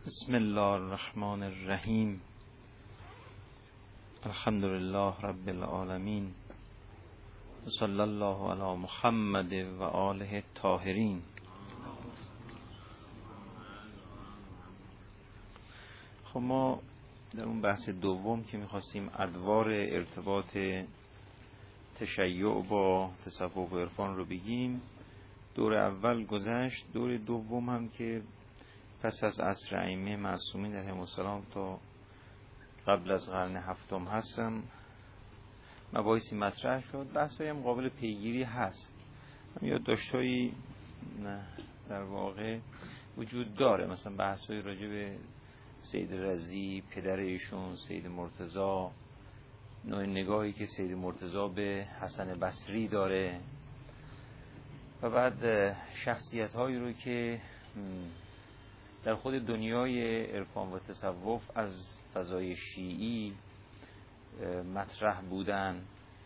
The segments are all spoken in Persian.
بسم الله الرحمن الرحیم. الحمد لله رب العالمین و صلی الله علی محمد و آله الطاهرین. خب ما در اون بحث دوم که میخواستیم ادوار ارتباط تشیع با تصوف و عرفان رو بگیم، دور اول گذشت. دور دوم هم که پس از عصر ائمه معصومین علیهم السلام تا قبل از قرن هفتم هستم، مباحثی مطرح شد. بحثایی هم قابل پیگیری هست، یادداشت‌هایی در واقع وجود داره، مثلا بحثایی راجع به سید رضی، پدر ایشون سید مرتضی، نوع نگاهی که سید مرتضی به حسن بصری داره، و بعد شخصیت‌هایی رو که در خود دنیای عرفان و تصوف از فضای شیعی مطرح بودن،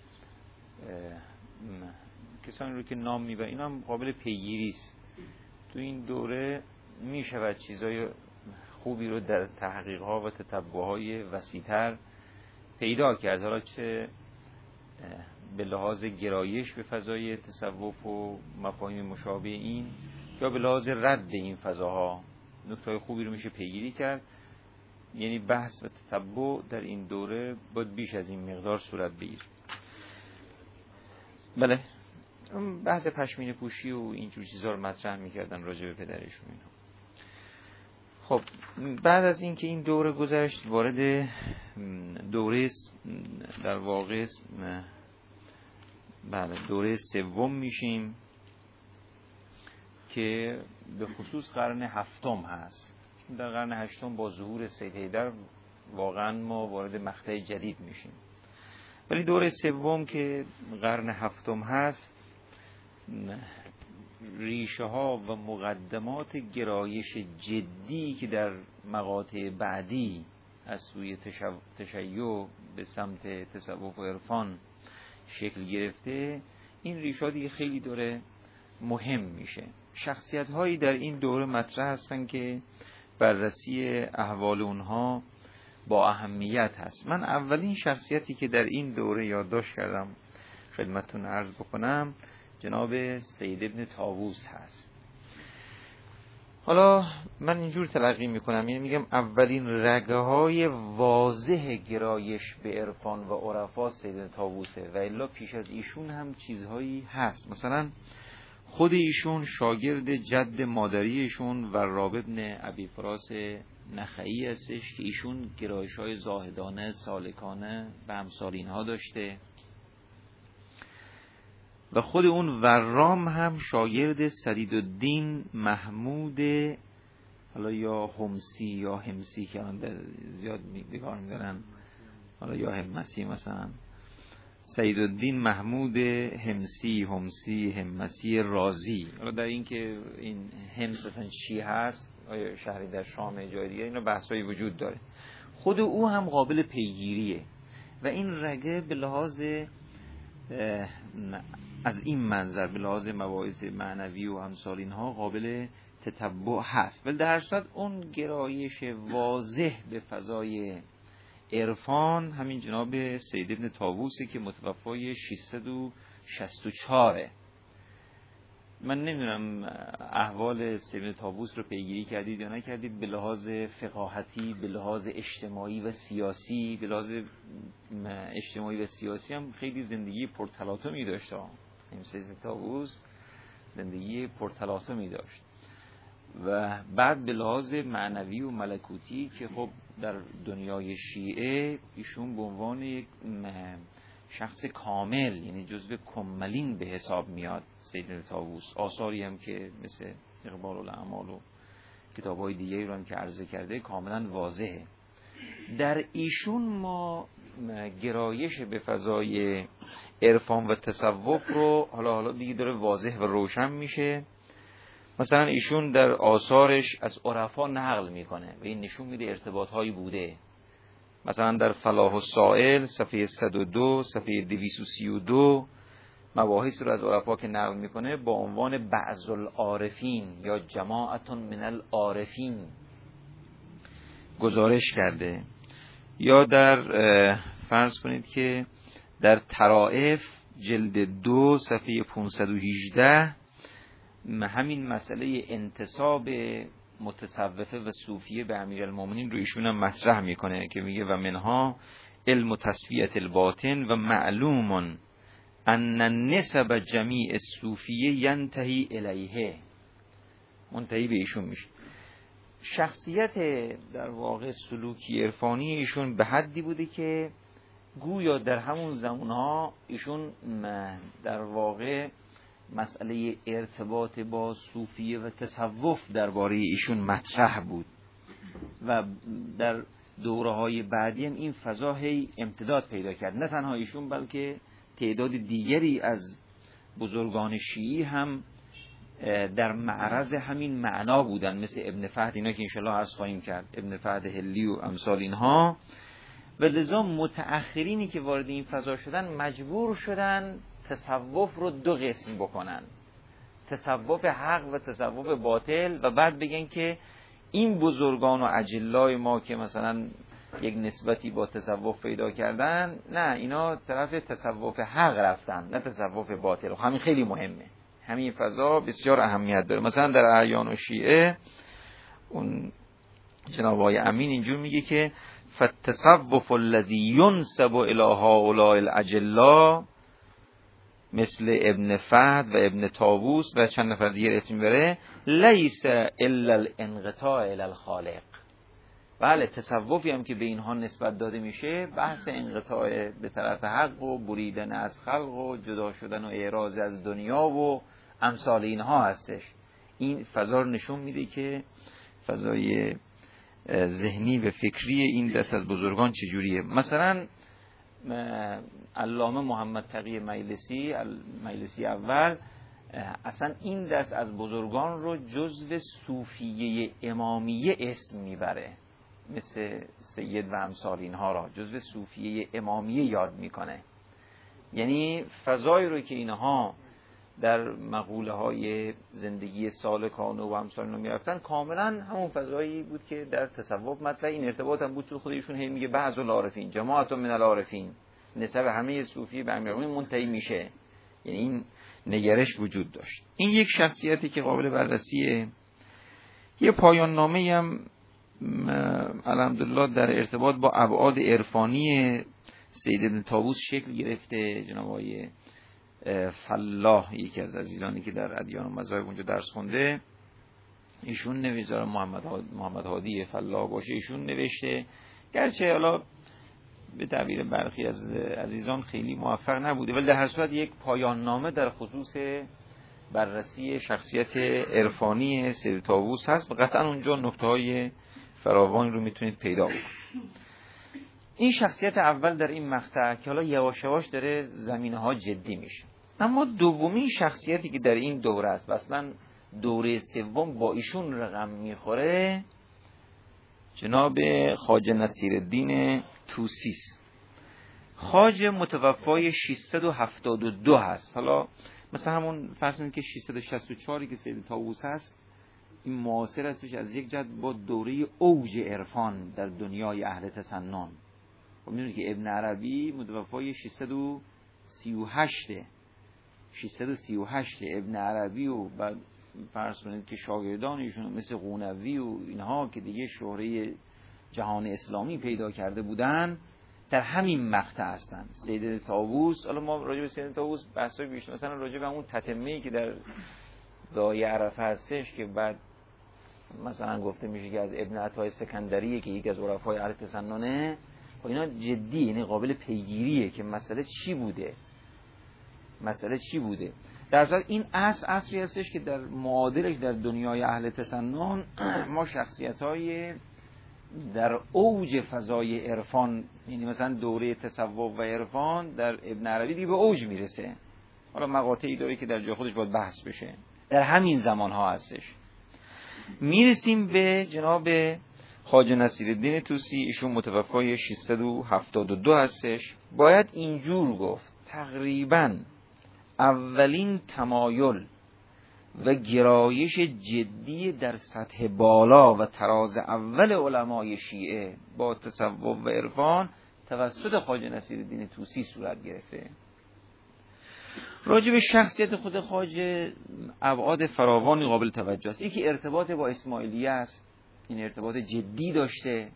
کسانی رو که نام میبرن. این هم قابل پیگیری است. تو این دوره میشود چیزای خوبی رو در تحقیق‌ها و تتبع‌های وسیع‌تر پیدا کرد، حالا چه به لحاظ گرایش به فضای تصوف و مفاهیم مشابه این، یا به لحاظ رد این فضاها. نکته‌های خوبی رو میشه پیگیری کرد. یعنی بحث و تتبع در این دوره باید بیش از این مقدار صورت بگیره. بله، بحث پشمینه پوشی و اینجور چیزا رو مطرح میکردن راجع به پدرشون اینا. خب بعد از این که این دوره گذشت، وارد دوره در واقع دوره سوم میشیم که به خصوص قرن هفتم هست. در قرن هشتم با ظهور سید حیدر واقعا ما وارد مقطع جدید میشیم، ولی دوره سوم که قرن هفتم هست، ریشه ها و مقدمات گرایش جدی که در مقاطع بعدی از سوی تشیع به سمت تصوف و عرفان شکل گرفته، این ریشه ها دیگه خیلی داره مهم میشه. شخصیت هایی در این دوره مطرح هستن که بررسی احوال اونها با اهمیت هست. من اولین شخصیتی که در این دوره یادداشت کردم خدمتتون عرض بکنم جناب سید ابن طاووس هست. حالا من اینجور تلقی میکنم، یعنی میگم اولین رگه های واضح گرایش به عرفان و عرفا سید ابن طاووسه، و الا پیش از ایشون هم چیزهایی هست. مثلا خود ایشون شاگرد جد مادریشون و رابع ابن ابی فراس نخعی هستش که ایشون گرایش‌های زاهدانه، سالکانه و امثال اینها داشته، و خود اون ورام هم شاگرد سدیدالدین محمود، حالا یا همسی یا همسی که الان زیاد بگار می‌دارن، حالا یا همسی، مثلا سیدالدین محمود همسی رازی. حالا در این که این همس اصلا چی هست، آیا شهری در شام جای دیگه، اینا بحثایی وجود داره. خود او هم قابل پیگیریه، و این رگه به لحاظ از این منظر به لحاظ مباحث معنوی و امثال اینها قابل تتبع هست. ولی در هر صورت اون گرایش واضح به فضای عرفان همین جناب سید ابن طاووسه که متوفای 664. من نمیدونم احوال سید ابن طاووس رو پیگیری کردید یا نکردید، به لحاظ فقاهتی، به لحاظ اجتماعی و سیاسی. به لحاظ اجتماعی و سیاسی هم خیلی زندگی پرتلاطمی داشت. این سید طاووس زندگی پرتلاطمی داشت. و بعد به لحاظ معنوی و ملکوتی که خب در دنیای شیعه ایشون به عنوان یک شخص کامل، یعنی جزو کملین به حساب میاد سید طاووس. آثاری هم که مثل اقبال الاعمال و کتاب‌های دیگری رو هم که عرضه کرده کاملا واضحه. در ایشون ما گرایش به فضای عرفان و تصوف رو حالا دیگه داره واضح و روشن میشه. مثلا ایشون در آثارش از عرفا نقل میکنه و این نشون میده ارتباط هایی بوده. مثلا در فلاح السائل صفحه 102 صفحه 232 مباحث رو از عرفا که نقل میکنه با عنوان بعض العارفین یا جماعت من العارفین، گزارش کرده. یا در فرض کنید که در طرائف جلد 2 صفحه 518 همین مسئله انتساب متصوفه و صوفیه به امیرالمومنین رو ایشون هم مطرح میکنه که میگه و منها علم تصفیه الباطن و معلوم ان النسب جمیع الصوفیه ینتهی الیه، منتهی به ایشون میشه. شخصیت در واقع سلوکی عرفانی ایشون به حدی بوده که گویا در همون زمانها ایشون در واقع مسئله ارتباط با صوفیه و تصوف درباره ایشون مطرح بود و در دوره‌های بعدی هم این فضا هی امتداد پیدا کرد. نه تنها ایشون بلکه تعداد دیگری از بزرگان شیعی هم در معرض همین معنا بودن، مثل ابن فهد، اینا که انشالله عرض خواهیم کرد، ابن فهد هلی و امثال اینها. و لذا متأخرینی که وارد این فضا شدن مجبور شدن تصوف رو دو قسم بکنن، تصوف حق و تصوف باطل، و بعد بگن که این بزرگان و اجلای ما که مثلا یک نسبتی با تصوف پیدا کردن، نه، اینا طرف تصوف حق رفتن، نه تصوف باطل. و همین خیلی مهمه، همین فضا بسیار اهمیت داره. مثلا در اعیان و شیعه اون جناب آقای امین اینجور میگه که فالتصوف الذی ینسب الی هؤلاء الاجلا مثل ابن فهد و ابن طاووس و چند نفر دیگر اسم بره، لیس الا الانقطاع الی الخالق. بله، تصوفی هم که به اینها نسبت داده میشه بحث انقطاع به طرف حق و بریدن از خلق و جدا شدن و اعراض از دنیا و امثال اینها هستش. این فضا رو نشون میده که فضای ذهنی و فکری این دست از بزرگان چجوریه. مثلا علامه محمد تقی مجلسی اول اصلا این دست از بزرگان رو جزو صوفیه امامیه اسم میبره، مثل سید و امثال اینها را جزو صوفیه امامیه یاد میکنه. یعنی فضایی رو که اینها در مقوله های زندگی سالکانه و امثال اینها میرفتن کاملا همون فضایی بود که در تصوف مطرح. این ارتباط هم بود، تو خودشون هم میگه بعض العارفین جماعت من العارفین، نسب همه صوفی به امیرالمومنین منتهی میشه. یعنی این نگرش وجود داشت. این یک شخصیتی که قابل بررسیه. یه پایان نامه هم الحمدلله در ارتباط با ابعاد عرفانی سید ابن طاووس شکل گرفته. جناب آقای فلاح، یکی از عزیزانی که در ادیان و مذاهب اونجا درس خونده، ایشون نوشته، محمد هادی فلاح باشه، ایشون نوشته، گرچه حالا به تعبیر برخی از عزیزان خیلی موفق نبوده، ولی در هر صورت یک پایان نامه در خصوص بررسی شخصیت عرفانی سید طاووس هست و قطعا اونجا نکته‌های فراوانی رو میتونید پیدا بکنید. این شخصیت اول در این مقطع که حالا یواش یواش داره زمینه‌ها جدی میشه. اما دومین شخصیتی که در این دوره است و اصلا دوره سوم با ایشون رقم میخوره، جناب خواجه نصیرالدین طوسی است. خواجه متوفای 672 هست. حالا مثلا همون فرض کنید که 664 که سید طاووس هست، این معاصر هستش از یک جهت با دوره اوج عرفان در دنیای اهل تسنن. خب میدونید که ابن عربی متوفای 638 ابن عربی و بعد فرض کنید که شاگردان ایشون مثل قونوی و اینها که دیگه شهره جهان اسلامی پیدا کرده بودن در همین مقطع هستن. سید طاووس، حالا ما راجع به سید طاووس بحثای بیشتر، مثلا راجع به اون تتمه‌ای که در دایه عرفه هستش که بعد مثلا گفته میشه که از ابن عطای سکندریه که یکی از عرفای اهل تسننه، و اینا جدی، یعنی قابل پیگیریه که مسئله چی بوده. در ضمن این عصری هستش که در معادلش در دنیای اهل تسنن ما شخصیت‌های در اوج فضای عرفان، یعنی مثلا دوره تصوف و عرفان در ابن عربی دیگه به اوج میرسه. حالا مقاطعی داره که در جای خودش باید بحث بشه، در همین زمانها هستش. میرسیم به جناب خواجه نصیرالدین طوسی، ایشون متوفای 672 هستش. باید اینجور گفت تقریباً اولین تمایل و گرایش جدی در سطح بالا و تراز اول علمای شیعه با تصوف و عرفان توسط خواجه نصیرالدین طوسی صورت گرفته. راجع به شخصیت خود خواجه ابعاد فراوانی قابل توجه است. یکی ارتباط با اسماعیلیه است، این ارتباط جدی داشته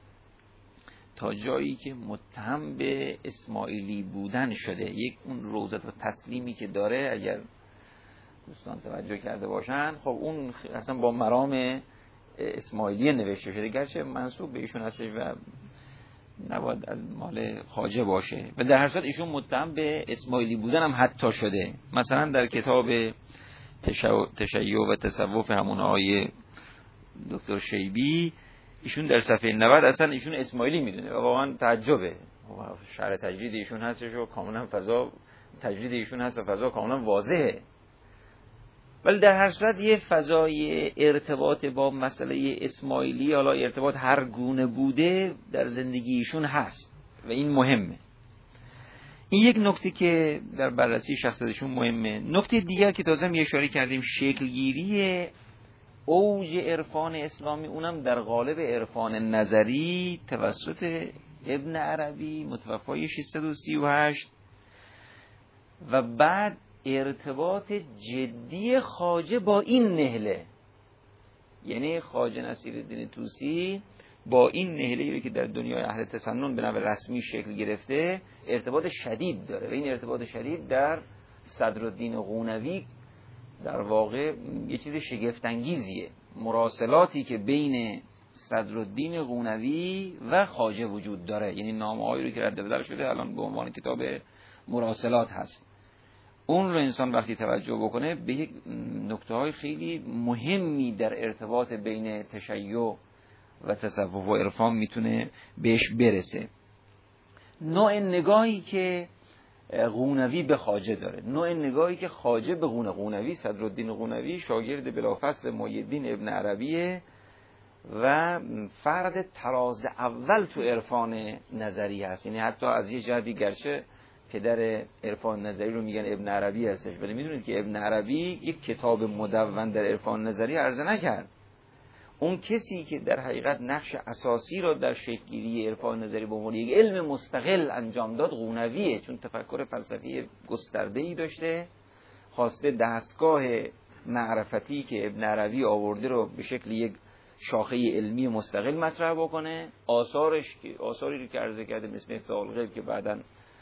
تا جایی که متهم به اسماعیلی بودن شده. یک اون روضت و تسلیمی که داره اگر دوستان توجه کرده باشن، خب اون اصلا با مرام اسماعیلیه نوشته شده، گرچه منسوب به ایشون هست و نباید از مال خواجه باشه و در هر صورت ایشون متهم به اسماعیلی بودن هم حتی شده. مثلا در کتاب تشیع و تصوف همون آقای دکتر شیبی ایشون در صفحه 90 اصلا ایشون اسماعیلی میدونه و واقعا تعجبه. شرح تجرید ایشون هستش و کاملا فضا تجرید ایشون هست و فضا کاملا واضحه. ولی در هر صورت یه فضای ارتباط با مسئله اسماعیلی، حالا ارتباط هر گونه بوده، در زندگی ایشون هست و این مهمه. این یک نکته که در بررسی شخصیتشون مهمه. نکته دیگر که تازه می اشاره کردیم، شکلگیری اوج عرفان اسلامی، اونم در قالب عرفان نظری توسط ابن عربی متوفای 638 و بعد ارتباط جدی خواجه با این نهله، یعنی خواجه نصیرالدین طوسی با این نهله‌ای که در دنیای اهل تسنن به نوع رسمی شکل گرفته ارتباط شدید داره و این ارتباط شدید در صدرالدین قونوی در واقع یه چیز شگفت انگیزیه. مراسلاتی که بین صدرالدین قونوی و خواجه وجود داره، یعنی نامه‌هایی رو که رد بدل شده الان به عنوان کتاب مراسلات هست، اون رو انسان وقتی توجه بکنه به یک نکته‌های خیلی مهمی در ارتباط بین تشیع و تصوف و عرفان میتونه بهش برسه. نوع نگاهی که قونوی به خواجه داره، نوع نگاهی که خواجه به قونوی، صدرالدین قونوی شاگرد بلافصل محی‌الدین ابن عربیه و فرد تراز اول تو عرفان نظری هست. یعنی حتی از یه جهتی گرچه پدر عرفان نظری رو میگن ابن عربی هستش، ولی میدونید که ابن عربی یک کتاب مدون در عرفان نظری عرضه نکرد. اون کسی که در حقیقت نقش اساسی را در شکل‌گیری عرفان نظری به عنوان یک علم مستقل انجام داد قونویه، چون تفکر فلسفی گسترده‌ای داشته، خواسته دستگاه معرفتی که ابن عربی آورده رو به شکل یک شاخه علمی مستقل مطرح بکنه. آثاری که عرضه کرده مثل مفتاح الغیب که بعداً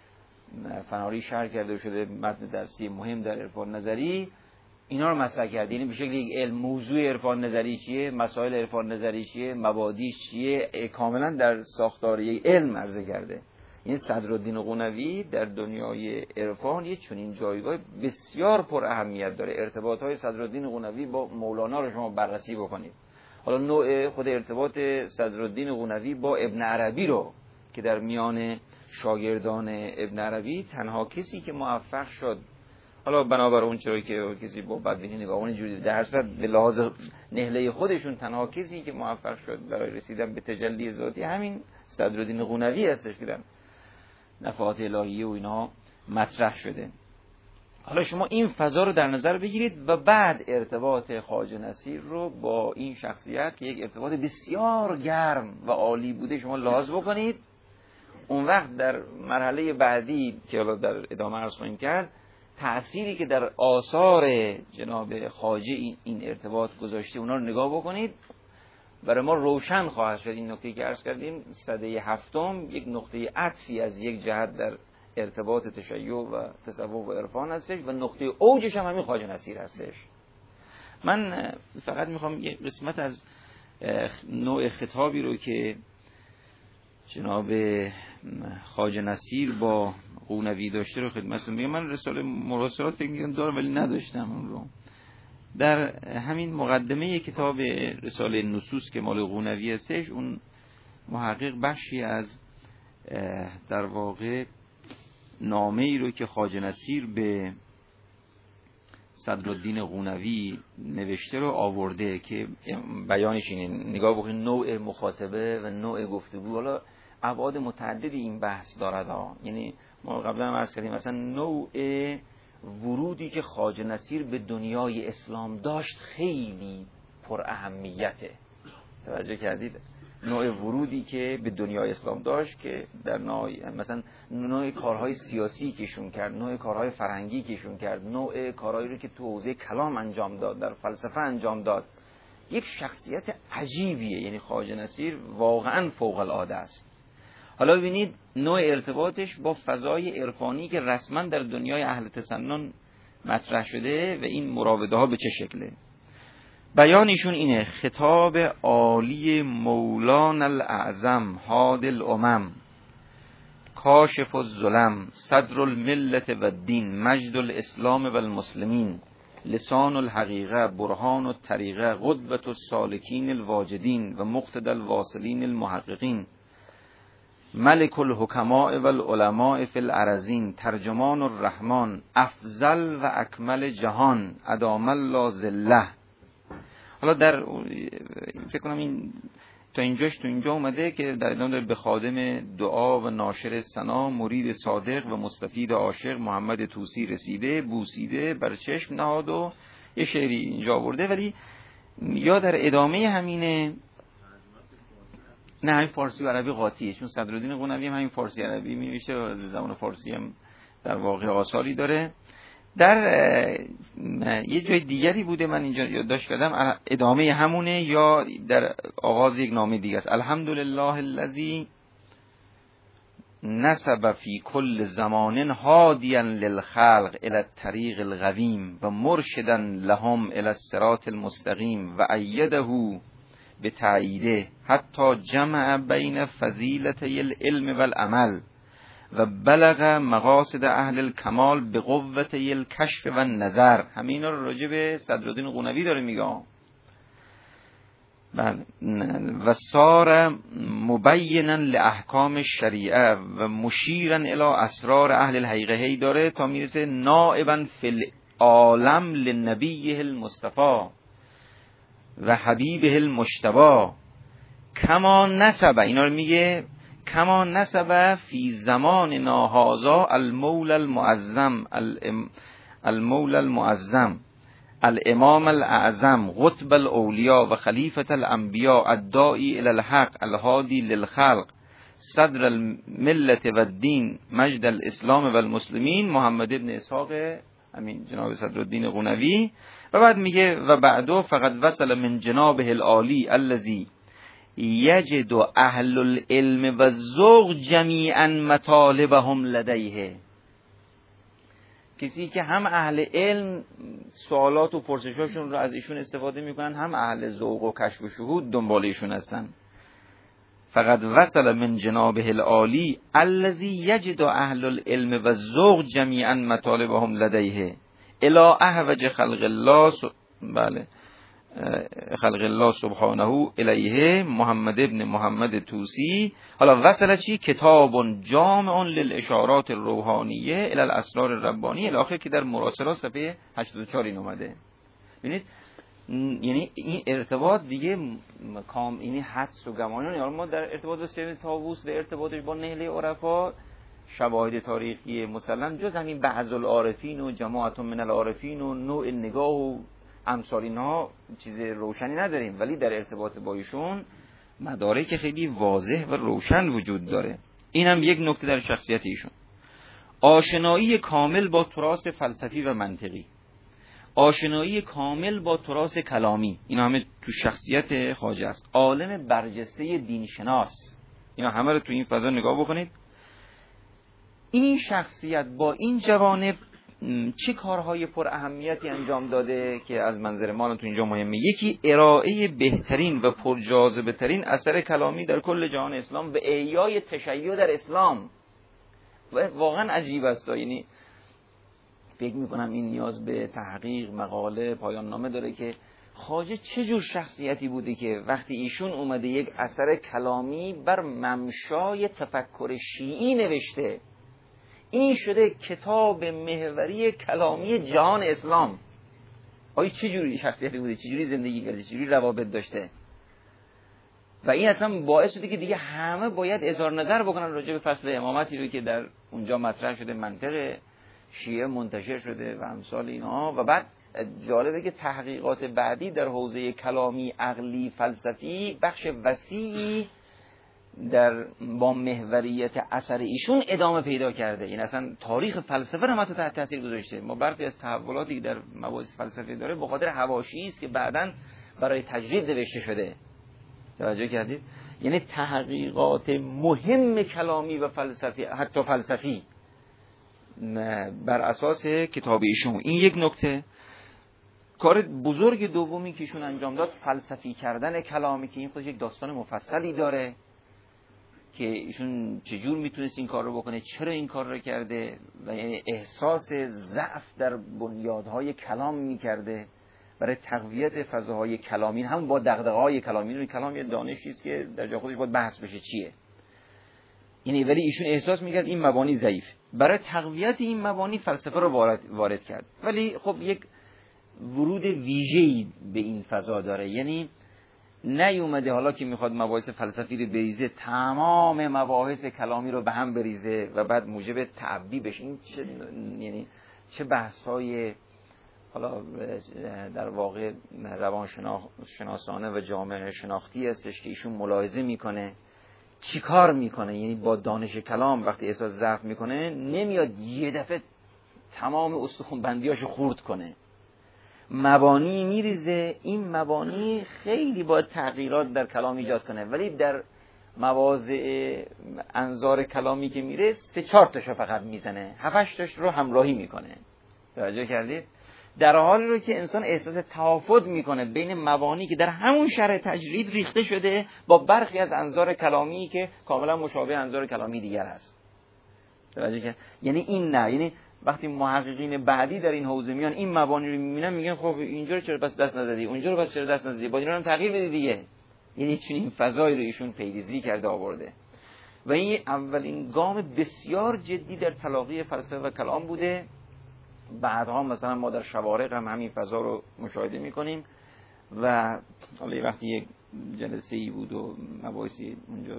فناری شرح کرده شده متن درسی مهم در عرفان نظری، اینا رو مطرح کرده. یعنی به شکل یک علم موضوع عرفان نظری چیه، مسائل عرفان نظری چیه، مبادیش چیه، کاملا در ساختار یک علم عرضه کرده. این صدرالدین قونوی در دنیای عرفان یه چنین جایگاه بسیار پر اهمیت داره. ارتباطات صدرالدین قونوی با مولانا رو شما بررسی بکنید. حالا نوع خود ارتباط صدرالدین قونوی با ابن عربی رو که در میان شاگردان ابن عربی تنها کسی که موفق شد، حالا بنابر اون چرا که کسی با بدبینی نگاهان جوری در صورت به لحاظ نهله خودشون تنها کسی که موفق شد برای رسیدن به تجلی ذاتی همین صدرالدین قونوی هستش که در نفحات الهیه و اینا مطرح شده. حالا شما این فضا رو در نظر بگیرید و بعد ارتباط خواجه نصیر رو با این شخصیت که یک ارتباط بسیار گرم و عالی بوده شما لحاظ بکنید. اون وقت در مرحله بعدی که حالا در ادامه عرض خواهیم کرد، تأثیری که در آثار جناب خواجه این ارتباط گذاشته اونا رو نگاه بکنید، برای ما روشن خواهد شد. این نکته که عرض کردیم سده هفتم یک نقطه عطفی از یک جهت در ارتباط تشیع و تصوف و عرفان هستش و نقطه اوجش هم همین خواجه نصیر هستش. من فقط میخوام یک قسمت از نوع خطابی رو که جناب خواجه نصیر با قونوی داشته رو خدمتتون میگم. من رساله مراسلات فکر می‌کنم دارم ولی نداشتم اون رو. در همین مقدمه کتاب رساله نصوص که مال قونوی هستش، اون محقق بخشی از در واقع نامه‌ای رو که خواجه نصیر به صدرالدین قونوی نوشته رو آورده که بیانش اینه. نگاه بکنید نوع مخاطبه و نوع گفتگو، حالا ابعاد متعددی این بحث دارد. یعنی ما قبلا هم عرض کردیم مثلا نوع ورودی که خواجه نصیر به دنیای اسلام داشت خیلی پر اهمیته. توجه کردید؟ نوع ورودی که به دنیای اسلام داشت که در مثلا نوع کارهای سیاسی که ایشون کرد، نوع کارهای فرهنگی که ایشون کرد، نوع کارهایی رو که تو حوزه کلام انجام داد، در فلسفه انجام داد، یک شخصیت عجیبیه. یعنی خواجه نصیر واقعا فوق العاده است. حالا ببینید نوع ارتباطش با فضای عرفانی که رسما در دنیای اهل تسنن مطرح شده و این مراوده ها به چه شکله. بیانشون اینه: خطاب عالی مولانا الاعظم هاد الامم کاشف الظلم صدر الملت و الدین مجد الاسلام و المسلمین لسان الحقیقه برهان الطریقه قدوة السالکین الواجدین و مقتدى الواصلین المحققین ملک الحکماء و العلماء فی الارضین ترجمان الرحمن افضل و اکمل جهان ادام الله ذله. حالا در فکر کنم این تا اینجا اومده که در ادامه به خادم دعا و ناشر ثنا مرید صادق و مستفید عاشق محمد طوسی رسیده بوسیده بر چشم نهاد و یه شعری اینجا آورده. ولی یا در ادامه همینه، نه همین فارسی و عربی قاطیه، چون صدرالدین قنوی هم همین فارسی عربی می‌نوشته و زبان فارسی هم در واقع آثاری داره. در یه جای دیگری بوده من اینجا یادداشت کردم، ادامه همونه یا در آغاز یک نامه دیگه است: الحمدلله الذی نسب فی کل زمان هادیا للخلق الی الطریق القویم و مرشدا لهم الی الصراط المستقیم و ایده بتأییده حتی جمع بین فضیلتی العلم والعمل و بلغ مقاصد اهل الکمال به قوت الکشف و نظر. همین رو راجع به صدرالدین قنوی داره میگه. و صار مبینا لاحکام الشریعه و مشیرا الی اسرار اهل الحقیقه داره تا میرسه نائبا فی العالم لنبیه المصطفى و حبیبه المجتبی کما نسب، اینا رو میگه، کما نسب فی زمان هذا المولى المعظم المولى المعظم الامام الاعظم قطب الاولیاء و خلیفة الانبیاء الداعی الی الحق الهادی للخلق صدر الملت و الدین مجد الاسلام و المسلمین محمد ابن اسحاق همین جناب صدرالدین قنوی. و بعد میگه و بعدو فقد وصل من جنابه العالی الذی یجد اهل العلم و الذوق جمیعا مطالبهم لدیه. کسی که هم اهل علم سوالات و پرسشاشون رو از ایشون استفاده میکنن، هم اهل ذوق و کشف و شهود دنبال ایشون هستن. فقد وصل من جنابه العالی الذی یجد اهل العلم و الذوق جمیعا مطالبهم لدیه الی احوج خلق الله خلق الله سبحانه الیه محمد ابن محمد طوسی. حالا وصله چی؟ کتاب جامع للاشارات الروحانیه الی الاسرار الربانیه الاخر که در مراسلات صفحه 84 این اومده. ببینید یعنی این ارتباط دیگه اینی حدس و گمانه. یعنی ما در ارتباط با سید طاووس و ارتباطش با نهله عرفا شواهد تاریخی مسلم جز همین بعض العارفین و جماعت من العارفین و نوع نگاه و امثال اینها چیز روشنی نداریم، ولی در ارتباط با ایشون مدارک خیلی واضح و روشن وجود داره. این هم یک نکته در شخصیت ایشون. آشنایی کامل با تراث فلسفی و منطقی، آشنایی کامل با تراث کلامی، اینا همه تو شخصیت خواجه است. عالم برجسته دینشناس، اینا همه رو تو این فضا نگاه بکنید. این شخصیت با این جوانب چه کارهای پر اهمیتی انجام داده که از منظر ما تو اینجا مهمه. یکی ارائه بهترین و پرجاذبه ترین اثر کلامی در کل جهان اسلام و احیای تشیع در اسلام. واقعا عجیب است. یعنی فکر میکنم این نیاز به تحقیق مقاله پایان نامه داره که خواجه چه جور شخصیتی بوده که وقتی ایشون اومده یک اثر کلامی بر ممشای تفکر شیعی نوشته، این شده کتاب محوری کلامی جهان اسلام. آیا چه جوری شخصیتی بوده، چه جوری زندگی کرده، چه جوری روابط داشته؟ و این اصلا باعث شده که دیگه همه باید اظهار نظر بکنن راجع به فصل امامتی رو که در اونجا مطرح شده، منطق شیعه منتشر شده و امثال اینها. و بعد جالبه که تحقیقات بعدی در حوزه کلامی، عقلی، فلسفی بخش وسیعی با محوریت اثر ایشون ادامه پیدا کرده. این اصلا تاریخ فلسفه رو حتی تحت تاثیر گذاشته. ما برخی از تحولاتی که در مباحث فلسفی داره به خاطر حواشی است که بعداً برای تجرید نوشته شده. توجه کردید؟ یعنی تحقیقات مهم کلامی و فلسفی، حتی فلسفی، بر اساس کتاب ایشون. این یک نکته. کار بزرگ دومی که ایشون انجام داد فلسفی کردن کلامی، که این خودش یک داستان مفصلی داره که ایشون چجور میتونست این کار رو بکنه، چرا این کار رو کرده و یعنی احساس ضعف در بنیادهای کلام میکرده برای تقویت فضاهای کلامی، هم با دغدغه‌های کلامی. کلام یه دانشی است که در جای خودش باید بحث بشه چیه. یعنی ولی ایشون احساس میکرد این مبانی ضعیف، برای تقویت این مبانی فلسفه رو وارد کرد. ولی خب یک ورود ویژه‌ای به این فضا داره، یعنی نیومده حالا که میخواد مباحث فلسفی رو بریزه تمام مباحث کلامی رو به هم بریزه و بعد موجب تعبی بشه. این چه بحث‌های حالا در واقع روانشناسانه و جامعه شناختی هستش که ایشون ملاحظه میکنه چی کار میکنه. یعنی با دانش کلام وقتی احساس ضعف میکنه نمیاد یه دفعه تمام استخوان‌بندیاشو خورد کنه، مبانی میریزه. این مبانی خیلی با تغییرات در کلام ایجاد کنه، ولی در مواضع انظار کلامی که میره 3-4 تاشو فقط میزنه، 7-8 تاش رو همراهی میکنه. توجه کردید؟ در حالی رو که انسان احساس تفاوت میکنه بین مبانی که در همون شرح تجرید ریخته شده با برخی از انظار کلامی که کاملا مشابه انظار کلامی دیگر هست. توجه کرد؟ یعنی این نه، یعنی وقتی محققین بعدی در این حوزه میان این مبانی رو میبینن میگن خب اینجا رو چرا پس دست ندادی، اونجا رو پس چرا دست ندادی، با اینا هم تغییر بدی دیگه. یعنی چون این فضایی رو ایشون پیریزی کرده آورده و این اولین گام بسیار جدی در تلاقی فلسفه و کلام بوده. بعدها مثلا ما در شوارق هم همین فضا رو مشاهده میکنیم و حالا وقتی یک جلسه‌ای بود و مباحثی اونجا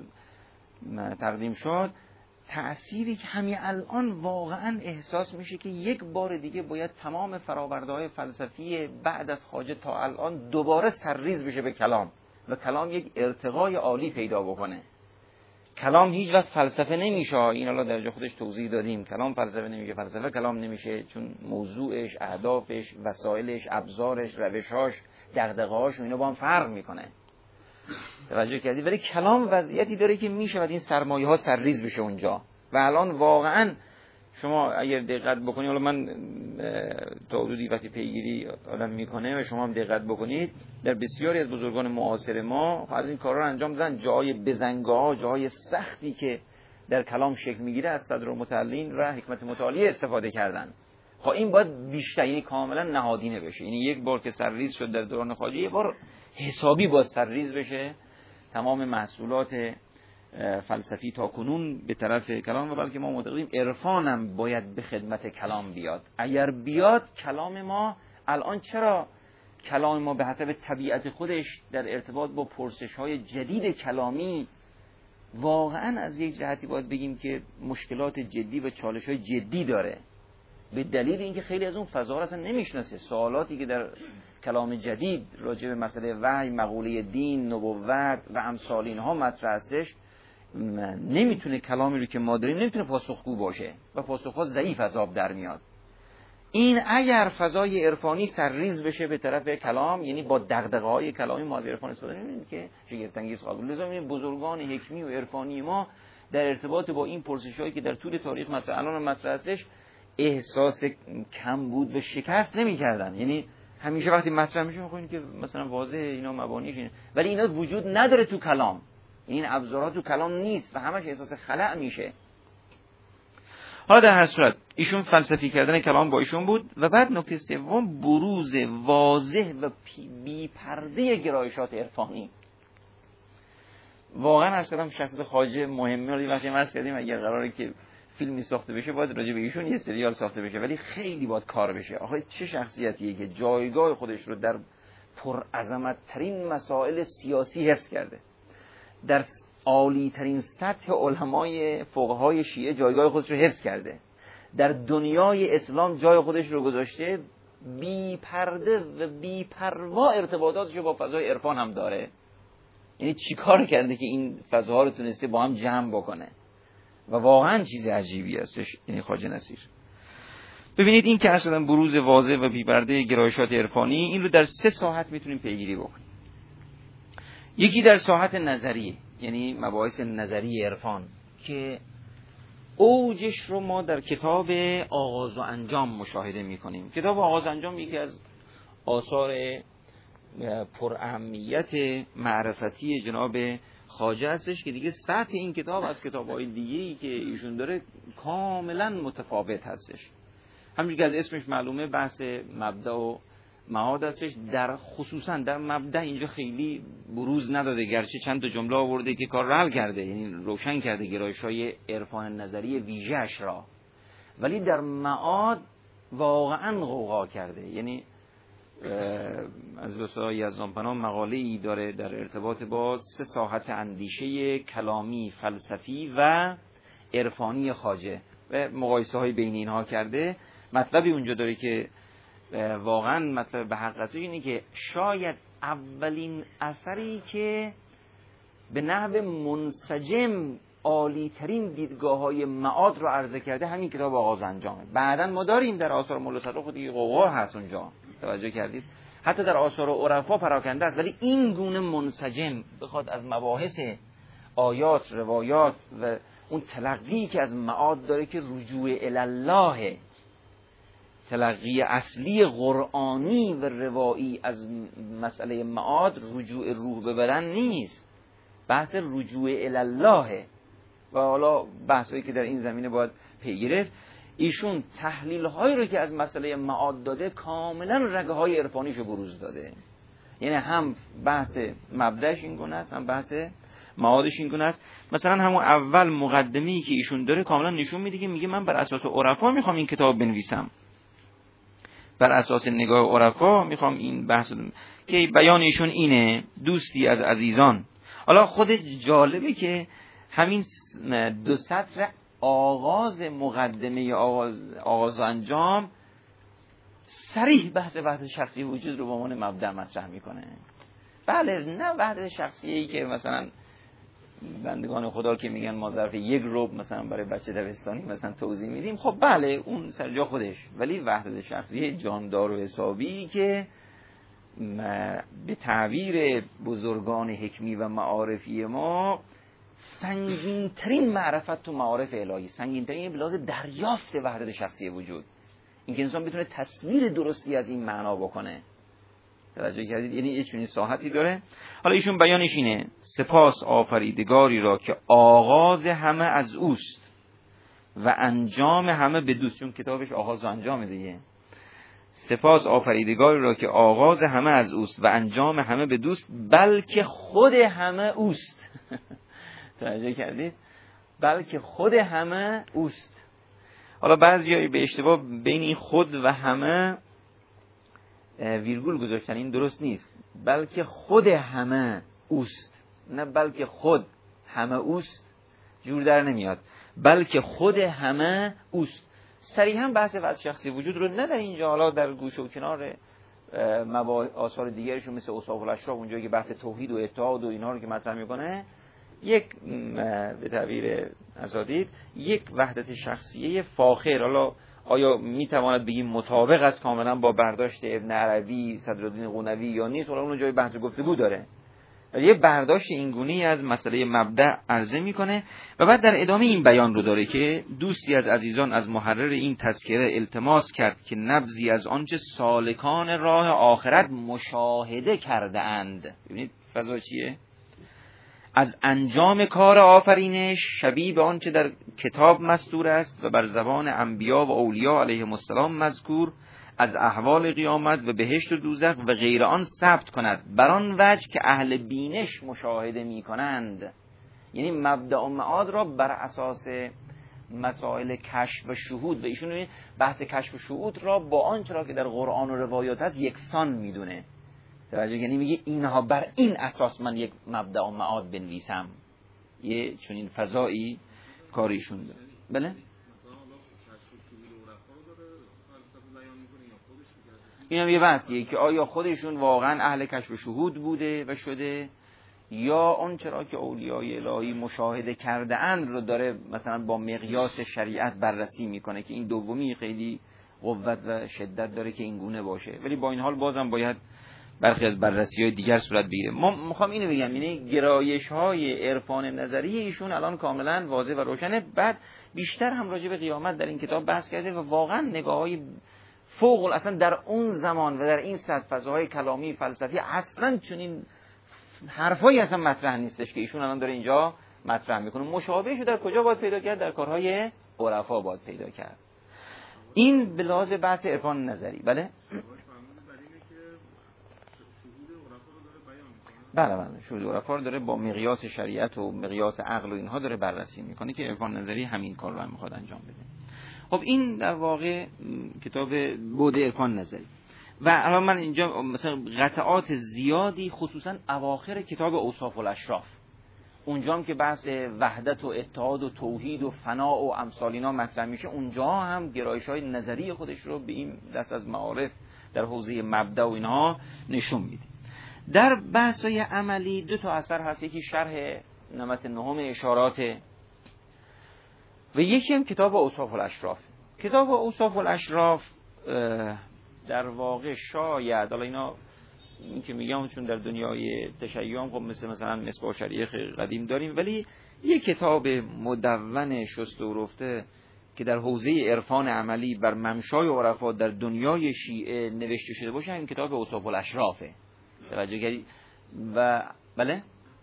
تقدیم شد، تأثیری که همین الان واقعا احساس میشه که یک بار دیگه باید تمام فرآورده‌های فلسفی بعد از خواجه تا الان دوباره سرریز بشه به کلام و کلام یک ارتقای عالی پیدا بکنه. کلام هیچ وقت فلسفه نمیشه، این حالا در جا خودش توضیح دادیم. کلام فلسفه نمیشه، فلسفه کلام نمیشه، چون موضوعش، اهدافش، وسایلش، ابزارش، روشاش، دغدغه‌هاش و اینا با هم فرق میکنه. توجه کردی؟ ولی کلام وضعیتی داره که میشه این سرمایه‌ها سرریز بشه اونجا. و الان واقعا شما اگر دقت بکنید، حالا من تا حدودی وقتی پیگیری آدم میکنه و شما هم دقت بکنید، در بسیاری از بزرگان معاصر ما از این کارا رو انجام دادن. جای بزنگاها، جای سختی که در کلام شکل میگیره از صدر المتعلین و حکمت متعالیه استفاده کردن. خب این باید بیشتر، یعنی کاملا نهادینه بشه. یعنی یک بار که سرریز شد در دوران خواجه، یک بار حسابی باید سرریز بشه تمام محصولات فلسفی تا کنون به طرف کلام. و بلکه ما معتقدیم عرفان هم باید به خدمت کلام بیاد. اگر بیاد کلام ما الان، چرا کلام ما به حسب طبیعت خودش در ارتباط با پرسش‌های جدید کلامی واقعا از یک جهتی باید بگیم که مشکلات جدی و چالش‌های جدی داره، به دلیل اینکه خیلی از اون فضا رو اصلا نمیشناسه. سوالاتی که در کلام جدید راجع به مسئله وحی، مقوله دین، نبوت و امثال اینها مطرح هستش، نمیتونه کلامی رو که ما داریم نمیتونه پاسخگو باشه و پاسخها ضعیف از آب در میاد. این اگر فضای عرفانی سرریز بشه به طرف کلام، یعنی با دغدغه‌های کلامی ما از عرفان استفاده نمی‌کنیم که شگفت‌انگیز خواهد بود. لذا بزرگان حکمی و عرفانی ما در ارتباط با این پرسش‌هایی که در طول تاریخ مثلا الان مطرح هستش احساس کم بود و شکست نمی‌کردن. یعنی همیشه وقتی مطرح میشه می‌خوایم که مثلا واضح اینا مبانیش، ولی اینا وجود نداره تو کلام، این ابزارات تو کلام نیست و همش احساس خلأ میشه. حالا در هر صورت ایشون فلسفی کردن کلام با ایشون بود. و بعد نکته سوم، بروز واضح و بی پرده گرایشات عرفانی. واقعا اصلا شخصیت خواجه مهمه. ولی وقتی ما کردیم اگر قراره که فیلمی ساخته بشه باید راجع به ایشون یه سریال ساخته بشه، ولی خیلی باید کار بشه. آخه چه شخصیتیه که جایگاه خودش رو در پرعظمت ترین مسائل سیاسی حفظ کرده، در عالی ترین سطح علمای فقهای شیعه جایگاه خودش رو حفظ کرده، در دنیای اسلام جای خودش رو گذاشته، بی پرده و بی پروا ارتباطاتش با فضای عرفان هم داره. یعنی چیکار کرده که این فضاها رو تونسته با هم جمع بکنه و واقعا چیز عجیبی هستش. یعنی خواجه نصیر، ببینید این که اصلا بروز واضح و بی پرده گرایشات عرفانی، این رو در 3 ساحت میتونیم پیگیری بکنیم. یکی در ساحت نظری، یعنی مباحث نظری عرفان که اوجش رو ما در کتاب آغاز و انجام مشاهده میکنیم. کتاب آغاز و انجام یکی از آثار پر اهمیت معرفتی جناب خواجه هستش که دیگه سطح این کتاب از کتاب‌های دیگه‌ای که ایشون داره کاملا متفاوت هستش. همونجوری که از اسمش معلومه بحث مبدأ و معاد هستش. در خصوصا در مبدأ اینجا خیلی بروز نداده، گرچه چند تا جمله آورده که کار رو حل کرده، یعنی روشن کرده گرایش‌های عرفان نظری ویژه‌اش را، ولی در معاد واقعا غوغا کرده. یعنی از رسول یزدانپناه مقاله‌ای داره در ارتباط با 3 ساحت اندیشه کلامی، فلسفی و عرفانی خواجه و مقایسه‌های بین اینها کرده. مطلبی اونجا داره که واقعا مطلب به حق هستش، اینه که شاید اولین اثری که به نحو منسجم عالی ترین دیدگاه‌های معاد رو عرضه کرده همین کتاب آغاز انجامه. بعداً ما داریم در آثار مولا صدوق خودی غوغا هست اونجا، توجه کردید؟ حتی در آثار عرفا پراکنده است، ولی این گونه منسجم بخواد از مباحث آیات، روایات و اون تلقی که از معاد داره که رجوع الله، تلقی اصلی قرآنی و روایی از مسئله معاد رجوع روح به بدن نیست، بحث رجوع الله. و حالا بحثایی که در این زمینه باید پیگیره. ایشون تحلیل هایی رو که از مسئله معاد داده کاملا رگه های عرفانیشو بروز داده. یعنی هم بحث مبدأش این گونه است، هم بحث معادش این گونه است. مثلا همون اول مقدمه‌ای که ایشون داره کاملا نشون میده که میگه من بر اساس عرفا میخوام این کتاب بنویسم، بر اساس نگاه عرفا میخوام این بحث که بیان ایشون اینه، دوستی از عزیزان. حالا خود جالبه که همین 2 سطر آغاز مقدمه آغاز انجام صریح بحث وحدت شخصی وجود رو به عنوان مبدأ مطرح میکنه. بله، نه وحدت شخصیه‌ای که مثلا بندگان خدا که میگن ما ظرف 1 ربع مثلا برای بچه دبستانی مثلا توضیح میدیم، خب بله اون سر جا خودش، ولی وحدت شخصی جاندار و حسابی که به تعبیر بزرگان حکمی و معارفی ما سنگین ترین معرفت تو معارف الهی، سنگین ترین به لحاظ دریافت وحدت شخصی وجود، اینکه انسان بتونه تصویر درستی از این معنا بکنه. توجه کردید؟ یعنی یه چنین ساحتی داره. حالا ایشون بیانش اینه: سپاس آفریدگاری را که آغاز همه از اوست و انجام همه به دوست. چون کتابش آغاز و انجام دیگه. سپاس آفریدگاری را که آغاز همه از اوست و انجام همه به دوست، بلکه خود همه اوست. توجه کردید؟ بلکه خود همه اوست. حالا بعضیایی به اشتباه بین این خود و همه ویرگول گذاشتن، این درست نیست. بلکه خود همه اوست، نه بلکه خود همه اوست، جور در نمیاد. بلکه خود همه اوست. صریحا بحث وحدت شخصی وجود رو نه در اینجا، حالا در گوشه و کنار آثار دیگرشون مثل اوصاف الاشراف اونجایی که بحث توحید و اتحاد و اینا رو که مطرح میکنه، یک به تعبیر اساتید یک وحدت شخصیه فاخر. حالا آیا میتواند بگیم مطابق است کاملا با برداشت ابن عربی، صدرالدین قونوی یا نیست؟ حالا اون جای بحث گفتگو داره، ولی یه برداشت اینگونی از مسئله مبدأ عرضه میکنه و بعد در ادامه این بیان رو داره که دوستی از عزیزان از محرر این تذکره التماس کرد که نبضی از آنچه سالکان راه آخرت مشاهده کرده اند. ببینید فضا چیه؟ از انجام کار آفرینش شبیه به آنچه در کتاب مستور است و بر زبان انبیا و اولیاء علیهم السلام مذکور، از احوال قیامت و بهشت و دوزخ و غیر آن ثبت کند بر آن وجه که اهل بینش مشاهده می کنند. یعنی مبدأ و معاد را بر اساس مسائل کشف و شهود، و ایشون بحث کشف و شهود را با آنچه را که در قرآن و روایات هست یکسان میدونه. توجه، یعنی میگه اینها بر این اساس من یک مبدأ و معاد بنویسم. یه چنین فضایی کاریشون داره. بله این هم یه بحثیه که آیا خودشون واقعا اهل کشف شهود بوده و شده، یا اون چرا که اولیای الهی مشاهده کرده اند رو داره مثلا با مقیاس شریعت بررسی میکنه که این دومی خیلی قوت و شدت داره که این گونه باشه. ولی با این حال بازم باید برخی از بررسی‌های دیگر صورت بگیره. ما میخوام اینو بگم، یعنی گرایش‌های عرفان نظری ایشون الان کاملا واضح و روشنه. بعد بیشتر هم راجع به قیامت در این کتاب بحث کرده و واقعا نگاه‌های فوق اصلا در اون زمان و در این سطح فضاهای کلامی فلسفی اصلا چنین حرفایی اصلا مطرح نیستش که ایشون الان داره اینجا مطرح میکنه. مشابهشو در کجا باید پیدا کرد؟ در کارهای عرفا باید پیدا کرد. این به لحاظ بحث عرفان نظری. بله بله شهود عرفا رو داره با مقیاس شریعت و مقیاس عقل و اینها داره بررسی میکنه که عرفان نظری همین کار رو هم میخواد انجام بده. خب این در واقع کتاب بعد عرفان نظری. و الان من اینجا مثلا قطعات زیادی خصوصا اواخر کتاب اوصاف الاشراف، اونجا هم که بحث وحدت و اتحاد و توحید و فنا و امثال اینا مطرح میشه، اونجا هم گرایش‌های نظری خودش رو به این دست از معارف در حوزه مبدا و اینها نشون میده. در بحث‌های عملی دو تا اثر هست، یکی شرح نمط نهم اشارات و یکی هم کتاب اوصاف الاشراف. کتاب اوصاف الاشراف در واقع شاید، حالا اینا این که میگم چون در دنیای تشیع خب مثلا مصباح شریعه قدیم داریم، ولی یک کتاب مدون شسته و رفته که در حوزه عرفان عملی بر ممشای عرفا در دنیای شیعه نوشته شده باشه، این کتاب اوصاف الاشرافه. توجه کردید؟ و بله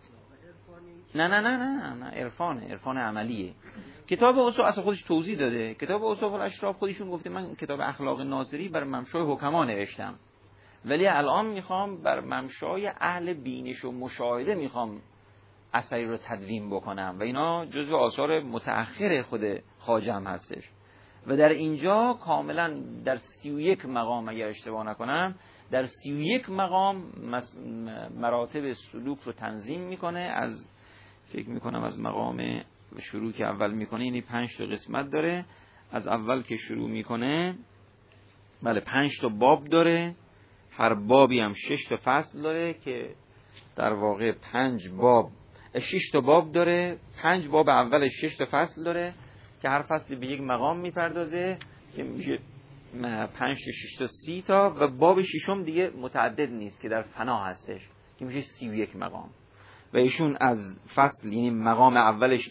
نه عرفان عملیه. کتاب اوصاف اصلا خودش توضیح داده. کتاب اوصاف الاشراف خودشون گفته من کتاب اخلاق ناصری بر ممشای حکما نوشتم، ولی الان میخوام بر ممشای اهل بینش و مشاهده میخوام اثری رو تدوین بکنم و اینا جزو آثار متأخر خود خواجه هم هستش. و در اینجا کاملا در 31 مقام اگر اشتباه نکنم، در 31 مقام مراتب سلوک رو تنظیم میکنه. از فکر میکنم از مقام شروع که اول میکنه، یعنی 5 تا قسمت داره. از اول که شروع میکنه بله 5 تا باب داره، هر بابی هم 6 تا فصل داره که در واقع 6 تا باب داره. 5 باب اولش 6 تا فصل داره که هر فصلی به یک مقام میپردازه که میشه 5 تا 6 تا 30 تا، و باب ششم دیگه متعدد نیست که در فنا هستش که میشه 31 مقام. و ایشون از فصل یعنی مقام اولش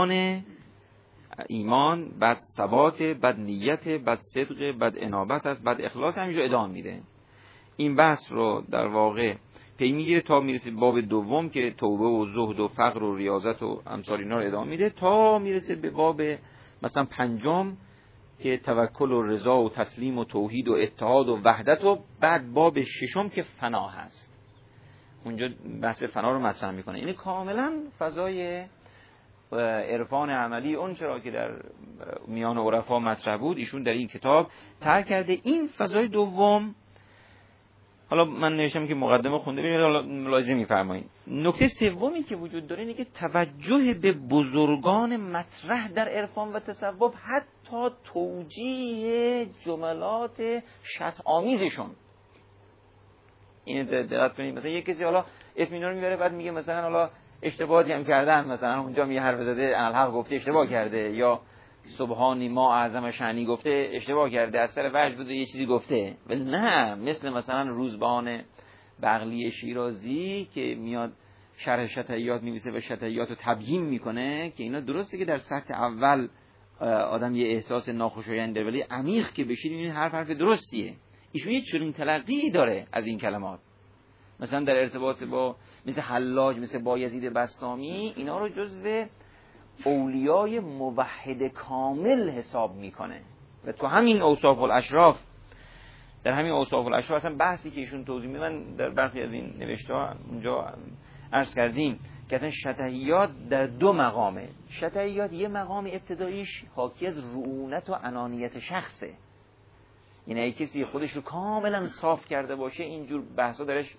ایمان، بعد ثبات، بعد نیت، بعد صدق، بعد انابت است، بعد اخلاص، همینجا ادامه میده. این بحث رو در واقع پی میگیره تا میرسه باب دوم که توبه و زهد و فقر و ریاضت و امثال اینا رو ادامه میده تا میرسه به باب مثلا 5 که توکل و رضا و تسلیم و توحید و اتحاد و وحدت، و بعد باب 6 که فنا هست. اونجا بحث فنا رو مطرح میکنه. یعنی کاملا فضای عرفان عملی اون چرا که در میان عرفا مطرح بود ایشون در این کتاب ترک کرده. این فضای دوم، حالا من نوشتم که مقدمه خونده ببینید، حالا ملاحظه می‌فرمایید. نکته سومی که وجود داره اینه که توجه به بزرگان مطرح در عرفان و تصوف، حتی توجیه جملات شتم‌آمیزشون. این دقت کنید، مثلا یک کسی حالا اسم اینا رو میبره بعد میگه مثلا حالا اشتباهی هم کردن، مثلا اونجا میگه حرف زده الحق گفته اشتباه کرده، یا سبحانی ما اعظم شأنی گفته اشتباه کرده، از سر وجه بوده یه چیزی گفته. ولی نه، مثل مثلا روزبان بغلی شیرازی که میاد شرح شطحیات می‌نویسه و شطحیات رو تبیین میکنه که اینا درسته که در سطح اول آدم یه احساس ناخوشایند داره، ولی عمیق که بشید این حرف درستیه. ایشون یه چنین تلقی داره از این کلمات، مثلا در ارتباط با مثل حلاج، مثل بایزید بسطامی، اینا رو جزو اولیای موحد کامل حساب میکنه. و تو همین اوصاف الاشراف، در همین اوصاف الاشراف اصلا بحثی که ایشون توضیح میدن در برخی از این نوشته ها اونجا عرض کردیم که اصلا شطحیات در 2 مقامه. شطحیات یه مقام ابتداییش حاکی از رعونت و انانیت شخصه، یعنی اگه کسی خودش رو کاملا صاف کرده باشه اینجور بحثا درش